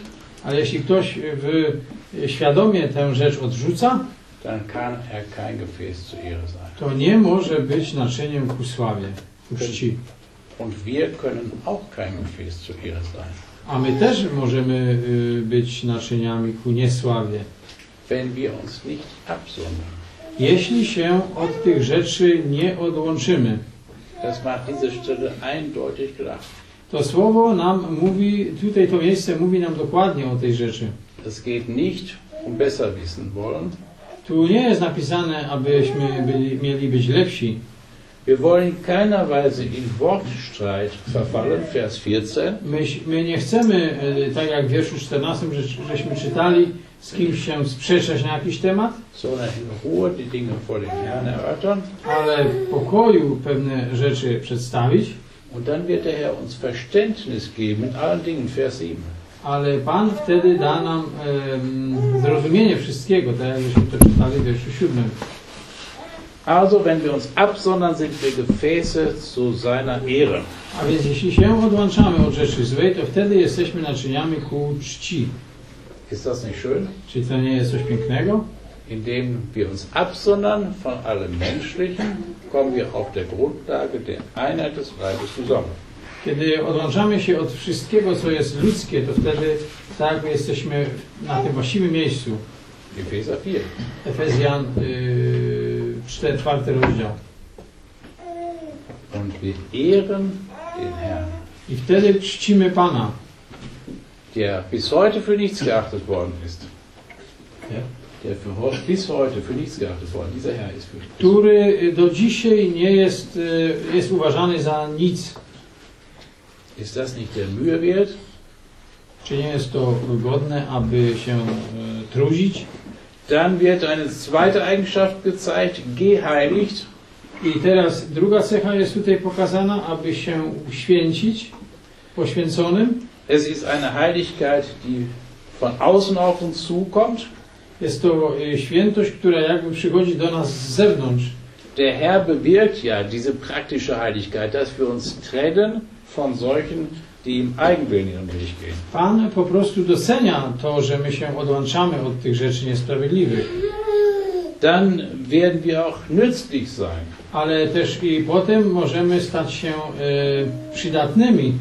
Speaker 2: Ale jeśli ktoś w, świadomie tę rzecz odrzuca,
Speaker 1: dann kann er kein Gefäß zur Ehre sein.
Speaker 2: to nie może być naczyniem ku sławie, ku czci.
Speaker 1: Und wir können auch kein Gefäß zur Ehre sein.
Speaker 2: A my też możemy y, być naczyniami ku niesławie,
Speaker 1: Wenn wir uns nicht absondern.
Speaker 2: jeśli się od tych rzeczy nie odłączymy.
Speaker 1: Das macht diese Stelle eindeutig klar.
Speaker 2: To słowo nam mówi, tutaj to miejsce mówi nam dokładnie o tej rzeczy.
Speaker 1: Es geht nicht um besser wissen wollen.
Speaker 2: Tu nie jest napisane, abyśmy byli, mieli być lepsi.
Speaker 1: Wir wollen in keiner Weise in Wortstreit verfallen, Vers vierzehn.
Speaker 2: My, my nie chcemy, e, tak jak w wierszu czternastym, że, żeśmy czytali, z kimś się sprzeczać na jakiś temat,
Speaker 1: sondern in Ruhe die Dinge vor dem Herrn erörtern.
Speaker 2: ale w pokoju pewne rzeczy przedstawić.
Speaker 1: Und dann wird der Herr uns Verständnis geben in allen Dingen, Vers sieben.
Speaker 2: Ale Pan wtedy da nam e, zrozumienie wszystkiego, tak jakbyśmy to czytali w wierszu siódmym.
Speaker 1: Also, wenn wir uns absondern, sind wir Gefäße zu seiner Ehre.
Speaker 2: A więc jeśli się odłączamy od rzeczy złej, to wtedy jesteśmy naczyniami ku czci.
Speaker 1: Ist das nicht schön?
Speaker 2: Czy to nie jest coś pięknego?
Speaker 1: Indem wir uns absondern von allem Menschlichen, kommen wir auf der Grundlage der Einheit des Leibes zusammen.
Speaker 2: Kiedy odłączamy się od wszystkiego, co jest ludzkie, to wtedy tak jesteśmy na tym właściwym miejscu.
Speaker 1: Epheser vier.
Speaker 2: Efezjan yy, czwarty rozdział.
Speaker 1: Und wir ehren den Herrn,
Speaker 2: I wtedy czcimy Pana,
Speaker 1: der bis heute für nichts geachtet worden ist.
Speaker 2: Ja.
Speaker 1: Der für, ho- bis heute für nichts geachtet worden. Dieser Herr ist für
Speaker 2: który do dzisiaj nie jest, yy, jest uważany za nic.
Speaker 1: Ist das nicht der Mühe wert?
Speaker 2: Czy nie jest to godne, aby się yy, trudzić?
Speaker 1: Dann wird eine zweite Eigenschaft gezeigt, geheiligt.
Speaker 2: I teraz druga cecha jest tutaj pokazana, aby się uświęcić, poświęconym.
Speaker 1: Es ist eine Heiligkeit, die von außen auf uns zukommt.
Speaker 2: Jest to y, świętość, która jakby przychodzi do nas z zewnątrz.
Speaker 1: Der Herr bewirkt ja diese praktische Heiligkeit, dass wir uns trennen von solchen, die im Eigenwillen ihren Weg gehen.
Speaker 2: Pan po prostu docenia to, że my się odłączamy od tych rzeczy niesprawiedliwych.
Speaker 1: Dann werden wir auch nützlich sein.
Speaker 2: Ale też i potem możemy stać się y, przydatnymi.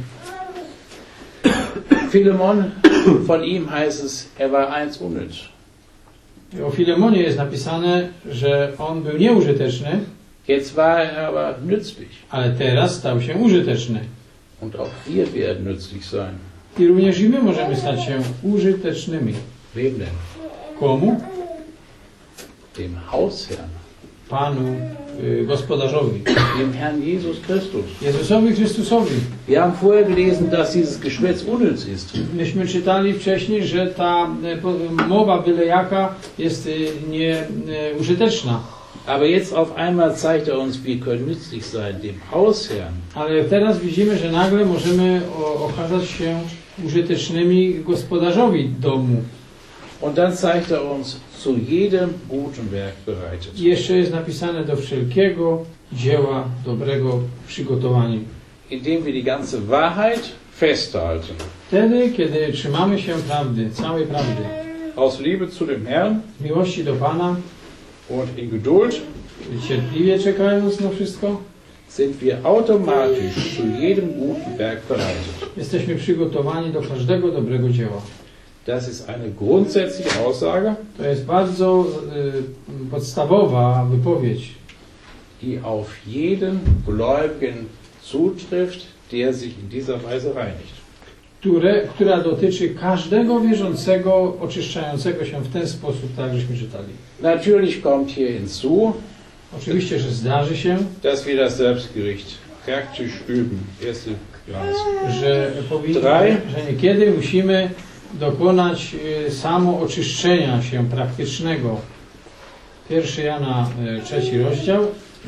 Speaker 1: Philemon, von ihm heißt es, er war eins unnütz.
Speaker 2: O Filemonie jest napisane, że on był nieużyteczny,
Speaker 1: Jetzt war er aber nützlich.
Speaker 2: ale teraz stał się użyteczny.
Speaker 1: Und auch wir werden nützlich sein.
Speaker 2: I również i my możemy stać się użytecznymi.
Speaker 1: Wem denn?
Speaker 2: Komu?
Speaker 1: Dem Hausherrn,
Speaker 2: Panu, y, gospodarzowi.
Speaker 1: dem Herrn Jesus Christus.
Speaker 2: Jezusowi Chrystusowi.
Speaker 1: Wir haben vorher gelesen, dass dieses Geschwätz unnütz ist.
Speaker 2: Myśmy czytali wcześniej, że ta e, po- mowa byle jaka jest e, nieużyteczna.
Speaker 1: Aber jetzt auf einmal zeigt er uns, wir können nützlich sein, dem Hausherrn.
Speaker 2: Ale teraz widzimy, że nagle możemy o, okazać się użytecznymi gospodarzowi domu.
Speaker 1: Und dann zeigt er uns, zu jedem guten Werk bereitet.
Speaker 2: I jeszcze jest napisane do wszelkiego dzieła dobrego przygotowani.
Speaker 1: Indem wir die ganze Wahrheit festhalten.
Speaker 2: Wtedy, kiedy trzymamy się prawdy, całej prawdy,
Speaker 1: Aus Liebe zu dem Herrn
Speaker 2: z miłości do Pana,
Speaker 1: und in Geduld
Speaker 2: cierpliwie czekając na wszystko,
Speaker 1: sind wir automatisch zu jedem guten Werk bereitet.
Speaker 2: jesteśmy przygotowani do każdego dobrego dzieła.
Speaker 1: Das ist eine grundsätzliche Aussage,
Speaker 2: To jest bardzo y, podstawowa wypowiedź,
Speaker 1: die auf jeden Gläubigen zutrifft, der sich in dieser Weise reinigt.
Speaker 2: które, która dotyczy każdego wierzącego, oczyszczającego się w ten sposób, tak żeśmy czytali.
Speaker 1: Natürlich kommt hier hinzu,
Speaker 2: Oczywiście, że zdarzy się,
Speaker 1: dass wir das Selbstgericht praktisch üben. Erste Glas.
Speaker 2: że, powinni,
Speaker 1: Drei.
Speaker 2: że niekiedy musimy dokonać y, samo oczyszczenia się praktycznego. Pierwszy Jana, y, trzeci rozdział.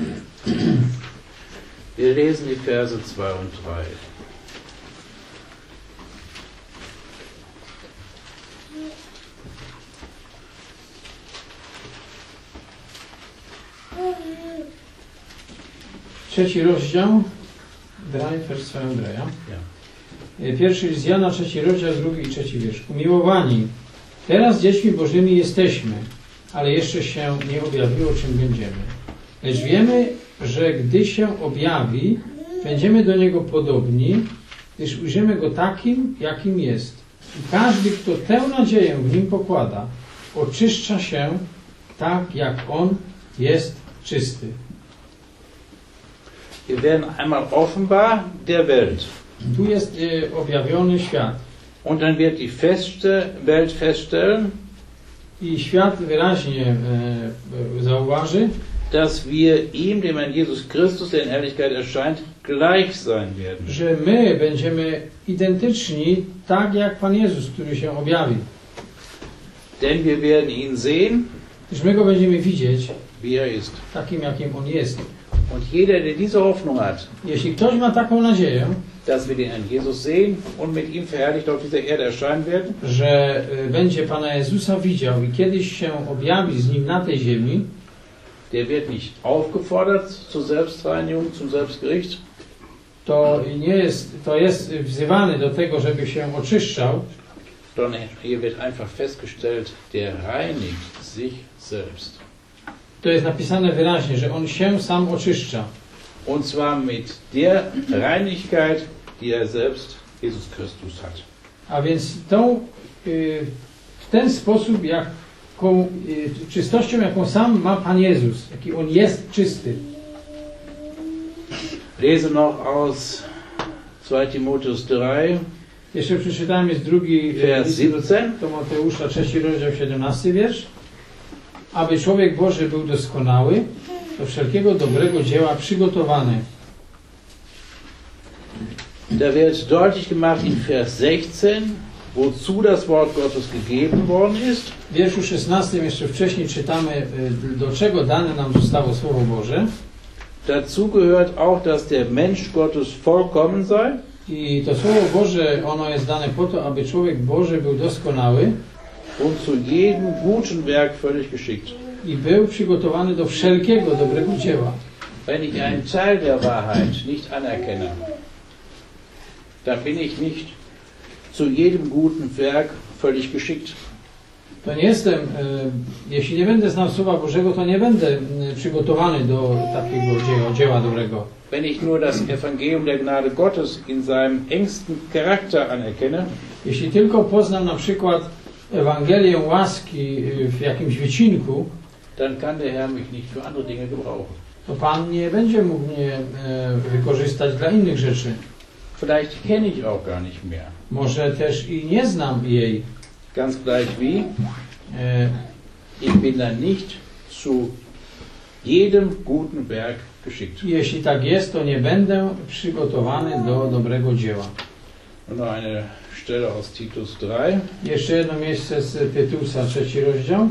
Speaker 1: Wir lesen die Verse zwei und drei.
Speaker 2: Trzeci rozdział, drei, vers zwei und drei, ja?
Speaker 1: Ja.
Speaker 2: Pierwszy list Jana, trzeci rozdział, drugi i trzeci wiersz. Umiłowani, teraz dziećmi Bożymi jesteśmy, ale jeszcze się nie objawiło, czym będziemy. Lecz wiemy, że gdy się objawi, będziemy do Niego podobni, gdyż ujrzymy Go takim, jakim jest. I każdy, kto tę nadzieję w Nim pokłada, oczyszcza się tak, jak On jest czysty.
Speaker 1: Wir werden einmal offenbar der Welt.
Speaker 2: Tu jest y, objawiony świat.
Speaker 1: Und dann wird die feste Welt feststellen,
Speaker 2: I świat wyraźnie y, y, zauważy,
Speaker 1: dass wir ihm, dem Herrn Jesus Christus, der in Herrlichkeit erscheint, gleich sein werden.
Speaker 2: że my będziemy identyczni tak jak Pan Jezus, który się objawi.
Speaker 1: Denn wir werden ihn sehen,
Speaker 2: Gdyż my Go będziemy widzieć
Speaker 1: wie er ist.
Speaker 2: takim, jakim On jest.
Speaker 1: Und jeder, der diese Hoffnung hat,
Speaker 2: Jeśli ktoś ma taką nadzieję,
Speaker 1: dass wir den Herrn Jesus sehen und mit ihm verherrlicht auf dieser Erde erscheinen werden,
Speaker 2: że y, będzie Pana Jezusa widział i kiedyś się objawi z Nim na tej ziemi,
Speaker 1: der wird nicht aufgefordert zur Selbstreinigung, zum Selbstgericht,
Speaker 2: to nie jest, to jest wzywany do tego, żeby się oczyszczał,
Speaker 1: sondern hier wird einfach festgestellt, der reinigt sich selbst.
Speaker 2: to jest napisane wyraźnie, że On się sam oczyszcza.
Speaker 1: Und zwar mit der Reinigkeit, die er selbst, Jesus Christus, hat.
Speaker 2: A więc tą, y, w ten sposób, jaką y, czystością, jaką sam ma Pan Jezus, jaki On jest czysty.
Speaker 1: Lese noch aus zweiter Timotheus drei,
Speaker 2: Jeszcze przeczytałem jest drugi
Speaker 1: Vers
Speaker 2: list
Speaker 1: siebzehn.
Speaker 2: do Mateusza, trzeci rozdział, siedemnasty wiersz. Aby człowiek Boży był doskonały, do wszelkiego dobrego dzieła przygotowany.
Speaker 1: Da wird deutlich gemacht in Vers sechzehn, wozu das Wort Gottes gegeben worden ist.
Speaker 2: W wierszu szesnastym jeszcze wcześniej czytamy, y, do czego dane nam zostało Słowo Boże.
Speaker 1: Dazu gehört auch, dass der Mensch Gottes vollkommen sei,
Speaker 2: I to Słowo Boże, ono jest dane po to, aby człowiek Boży był doskonały
Speaker 1: und zu jedem guten Werk völlig geschickt.
Speaker 2: i był przygotowany do wszelkiego dobrego dzieła.
Speaker 1: Wenn ich einen Teil der Wahrheit nicht anerkenne, dann bin ich nicht zu jedem guten Werk völlig geschickt.
Speaker 2: To nie jestem, y, jeśli nie będę znał Słowa Bożego, to nie będę y, przygotowany do takiego dzieła, dzieła dobrego.
Speaker 1: Wenn ich nur das Evangelium der Gnade Gottes in seinem engsten Charakter anerkenne,
Speaker 2: Jeśli tylko poznam na przykład Ewangelię łaski y, w jakimś wycinku,
Speaker 1: dann kann der Herr mich nicht für andere Dinge gebrauchen.
Speaker 2: to Pan nie będzie mógł mnie y, wykorzystać dla innych rzeczy.
Speaker 1: Vielleicht kenne ich auch gar nicht mehr.
Speaker 2: Może też i nie znam jej.
Speaker 1: Ganz gleich wie,
Speaker 2: Y,
Speaker 1: ich bin dann nicht zu jedem guten Werk geschickt.
Speaker 2: Jeśli tak jest, to nie będę przygotowany do dobrego dzieła.
Speaker 1: Und noch eine Stelle aus Titus drei.
Speaker 2: Jeszcze jedno miejsce z Tytusa, trzeci rozdział.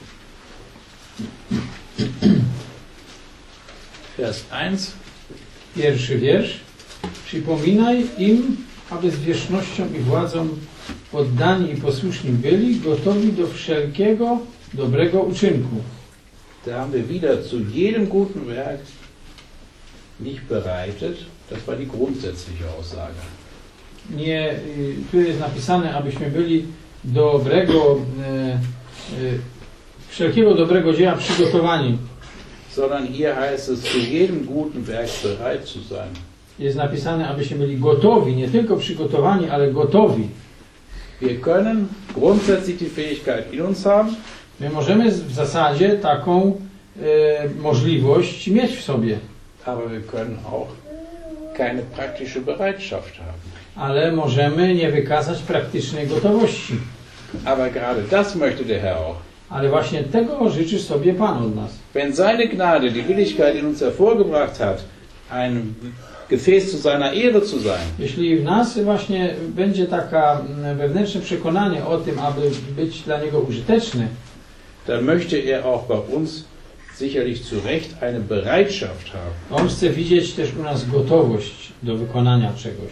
Speaker 1: Vers eins.
Speaker 2: Pierwszy wiersz. Przypominaj im, aby z wierzchnością i władzą poddani i posłuszni byli, gotowi do wszelkiego dobrego uczynku.
Speaker 1: Da haben wir wieder zu jedem guten Werk nicht bereitet. Das war die grundsätzliche Aussage.
Speaker 2: Nie, y, tu jest napisane, abyśmy byli dobrego, y, y, wszelkiego dobrego dzieła przygotowani.
Speaker 1: Sondern hier heißt es, zu jedem guten Werk bereit zu sein.
Speaker 2: Jest napisane, abyśmy byli gotowi, nie tylko przygotowani, ale gotowi.
Speaker 1: Wir können grundsätzlich die Fähigkeit in uns haben,
Speaker 2: My możemy z- w zasadzie taką y, możliwość mieć w sobie,
Speaker 1: aber wir können auch keine praktische Bereitschaft haben.
Speaker 2: ale możemy nie wykazać praktycznej gotowości.
Speaker 1: Aber gerade das möchte der Herr auch.
Speaker 2: Ale właśnie tego życzy sobie Pan od nas.
Speaker 1: Wenn seine Gnade die Willigkeit in uns hervorgebracht hat, ein Gefäß zu seiner Ehre zu sein,
Speaker 2: Jeśli w nas właśnie będzie taka mm, wewnętrzne przekonanie o tym, aby być dla Niego użyteczny,
Speaker 1: dann möchte er auch bei uns sicherlich zu Recht eine Bereitschaft haben.
Speaker 2: On chce widzieć też u nas gotowość do wykonania czegoś.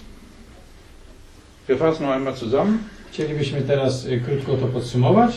Speaker 1: Wir fassen noch einmal zusammen.
Speaker 2: Chcielibyśmy teraz y, krótko to podsumować.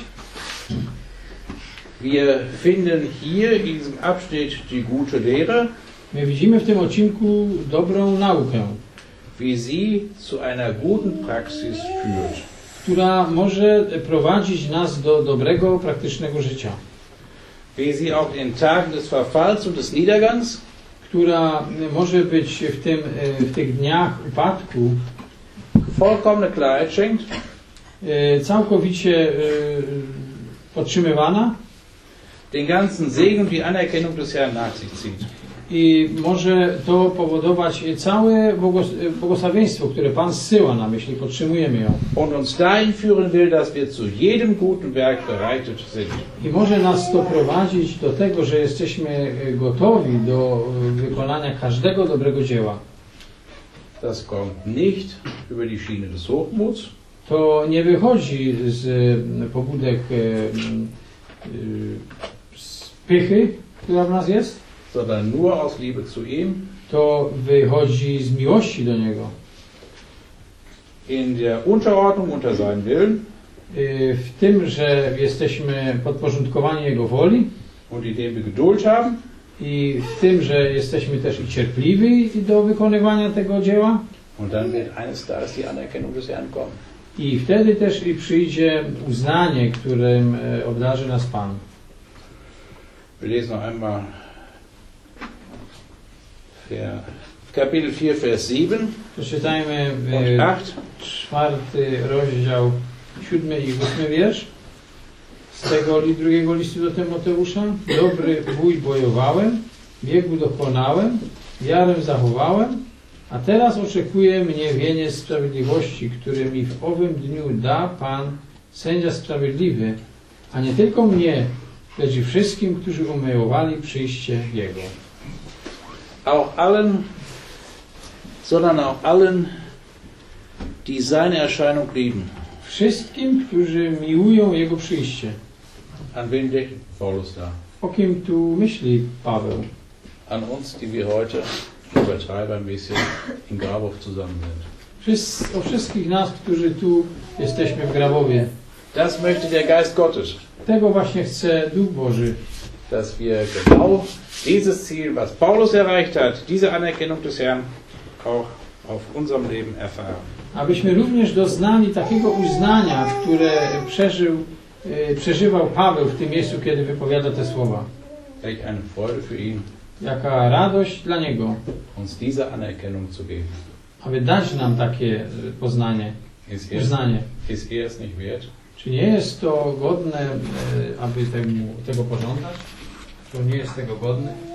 Speaker 1: Wir finden hier in diesem Abschnitt die gute Lehre.
Speaker 2: My widzimy w tym odcinku dobrą naukę.
Speaker 1: wie sie zu einer guten Praxis führt.
Speaker 2: Która może prowadzić nas do dobrego, praktycznego życia.
Speaker 1: Wie sie auch in Tagen des Verfalls und des Niedergangs,
Speaker 2: która może być w, tym, w tych dniach upadku
Speaker 1: vollkommene Klarheit schenkt,
Speaker 2: całkowicie podtrzymywana,
Speaker 1: den ganzen Segen und die Anerkennung des Herrn nach sich zieht.
Speaker 2: I może to powodować całe błogosławieństwo, które Pan zsyła nam, jeśli podtrzymujemy ją.
Speaker 1: Und uns dahin führen will, dass wir zu jedem guten Werk bereitet sind.
Speaker 2: I może nas to prowadzić do tego, że jesteśmy gotowi do wykonania każdego dobrego dzieła.
Speaker 1: Das kommt nicht über die Schiene des Hochmuts.
Speaker 2: To nie wychodzi z pobudek z pychy, która w nas jest,
Speaker 1: sondern nur aus Liebe zu ihm.
Speaker 2: To wychodzi z miłości do Niego.
Speaker 1: In der Unterordnung unter seinen Willen.
Speaker 2: W tym, że jesteśmy podporządkowani Jego woli.
Speaker 1: Und indem wir Geduld haben.
Speaker 2: I w tym, że jesteśmy też i cierpliwi do wykonywania tego dzieła.
Speaker 1: Und dann wird eines Tages die Anerkennung des Herrn kommen.
Speaker 2: I wtedy też i przyjdzie uznanie, którym obdarzy nas Pan.
Speaker 1: Wir lesen noch einmal Kapitel vier, Vers sieben.
Speaker 2: Przeczytajmy
Speaker 1: und acht.
Speaker 2: czwarty rozdział, siódmy i ósmy wiersz z tego drugiego listu do Tymoteusza. Dobry bój bojowałem, biegu dokonałem, wiarę zachowałem, a teraz oczekuje mnie wieniec sprawiedliwości, który mi w owym dniu da Pan, sędzia sprawiedliwy, a nie tylko mnie, lecz i wszystkim, którzy umiłowali przyjście Jego.
Speaker 1: Auch allen, sondern auch allen, die seine Erscheinung lieben.
Speaker 2: Wszystkim, którzy miłują Jego przyjście.
Speaker 1: An wen denkt Paulus da?
Speaker 2: O kim tu myśli Paweł?
Speaker 1: An uns, die wir heute, übertreibe ein bisschen, in Grabow zusammen sind.
Speaker 2: O wszystkich nas, którzy tu jesteśmy w Grabowie.
Speaker 1: Das möchte der Geist Gottes.
Speaker 2: Tego właśnie chce Duch Boży.
Speaker 1: Dass wir genau dieses Ziel, was Paulus erreicht hat, diese Anerkennung des Herrn auch auf unserem Leben erfahren.
Speaker 2: Abyśmy również doznali takiego uznania, które przeżył, e, przeżywał Paweł w tym miejscu, kiedy wypowiada te słowa.
Speaker 1: Welch eine Freude für ihn.
Speaker 2: Jaka radość dla Niego.
Speaker 1: Uns diese Anerkennung zu geben.
Speaker 2: Aby dać nam takie poznanie,
Speaker 1: ist er,
Speaker 2: uznanie.
Speaker 1: Ist er es nicht wert?
Speaker 2: Czy nie jest to godne, aby temu, tego pożądać? To nie jest tego godne?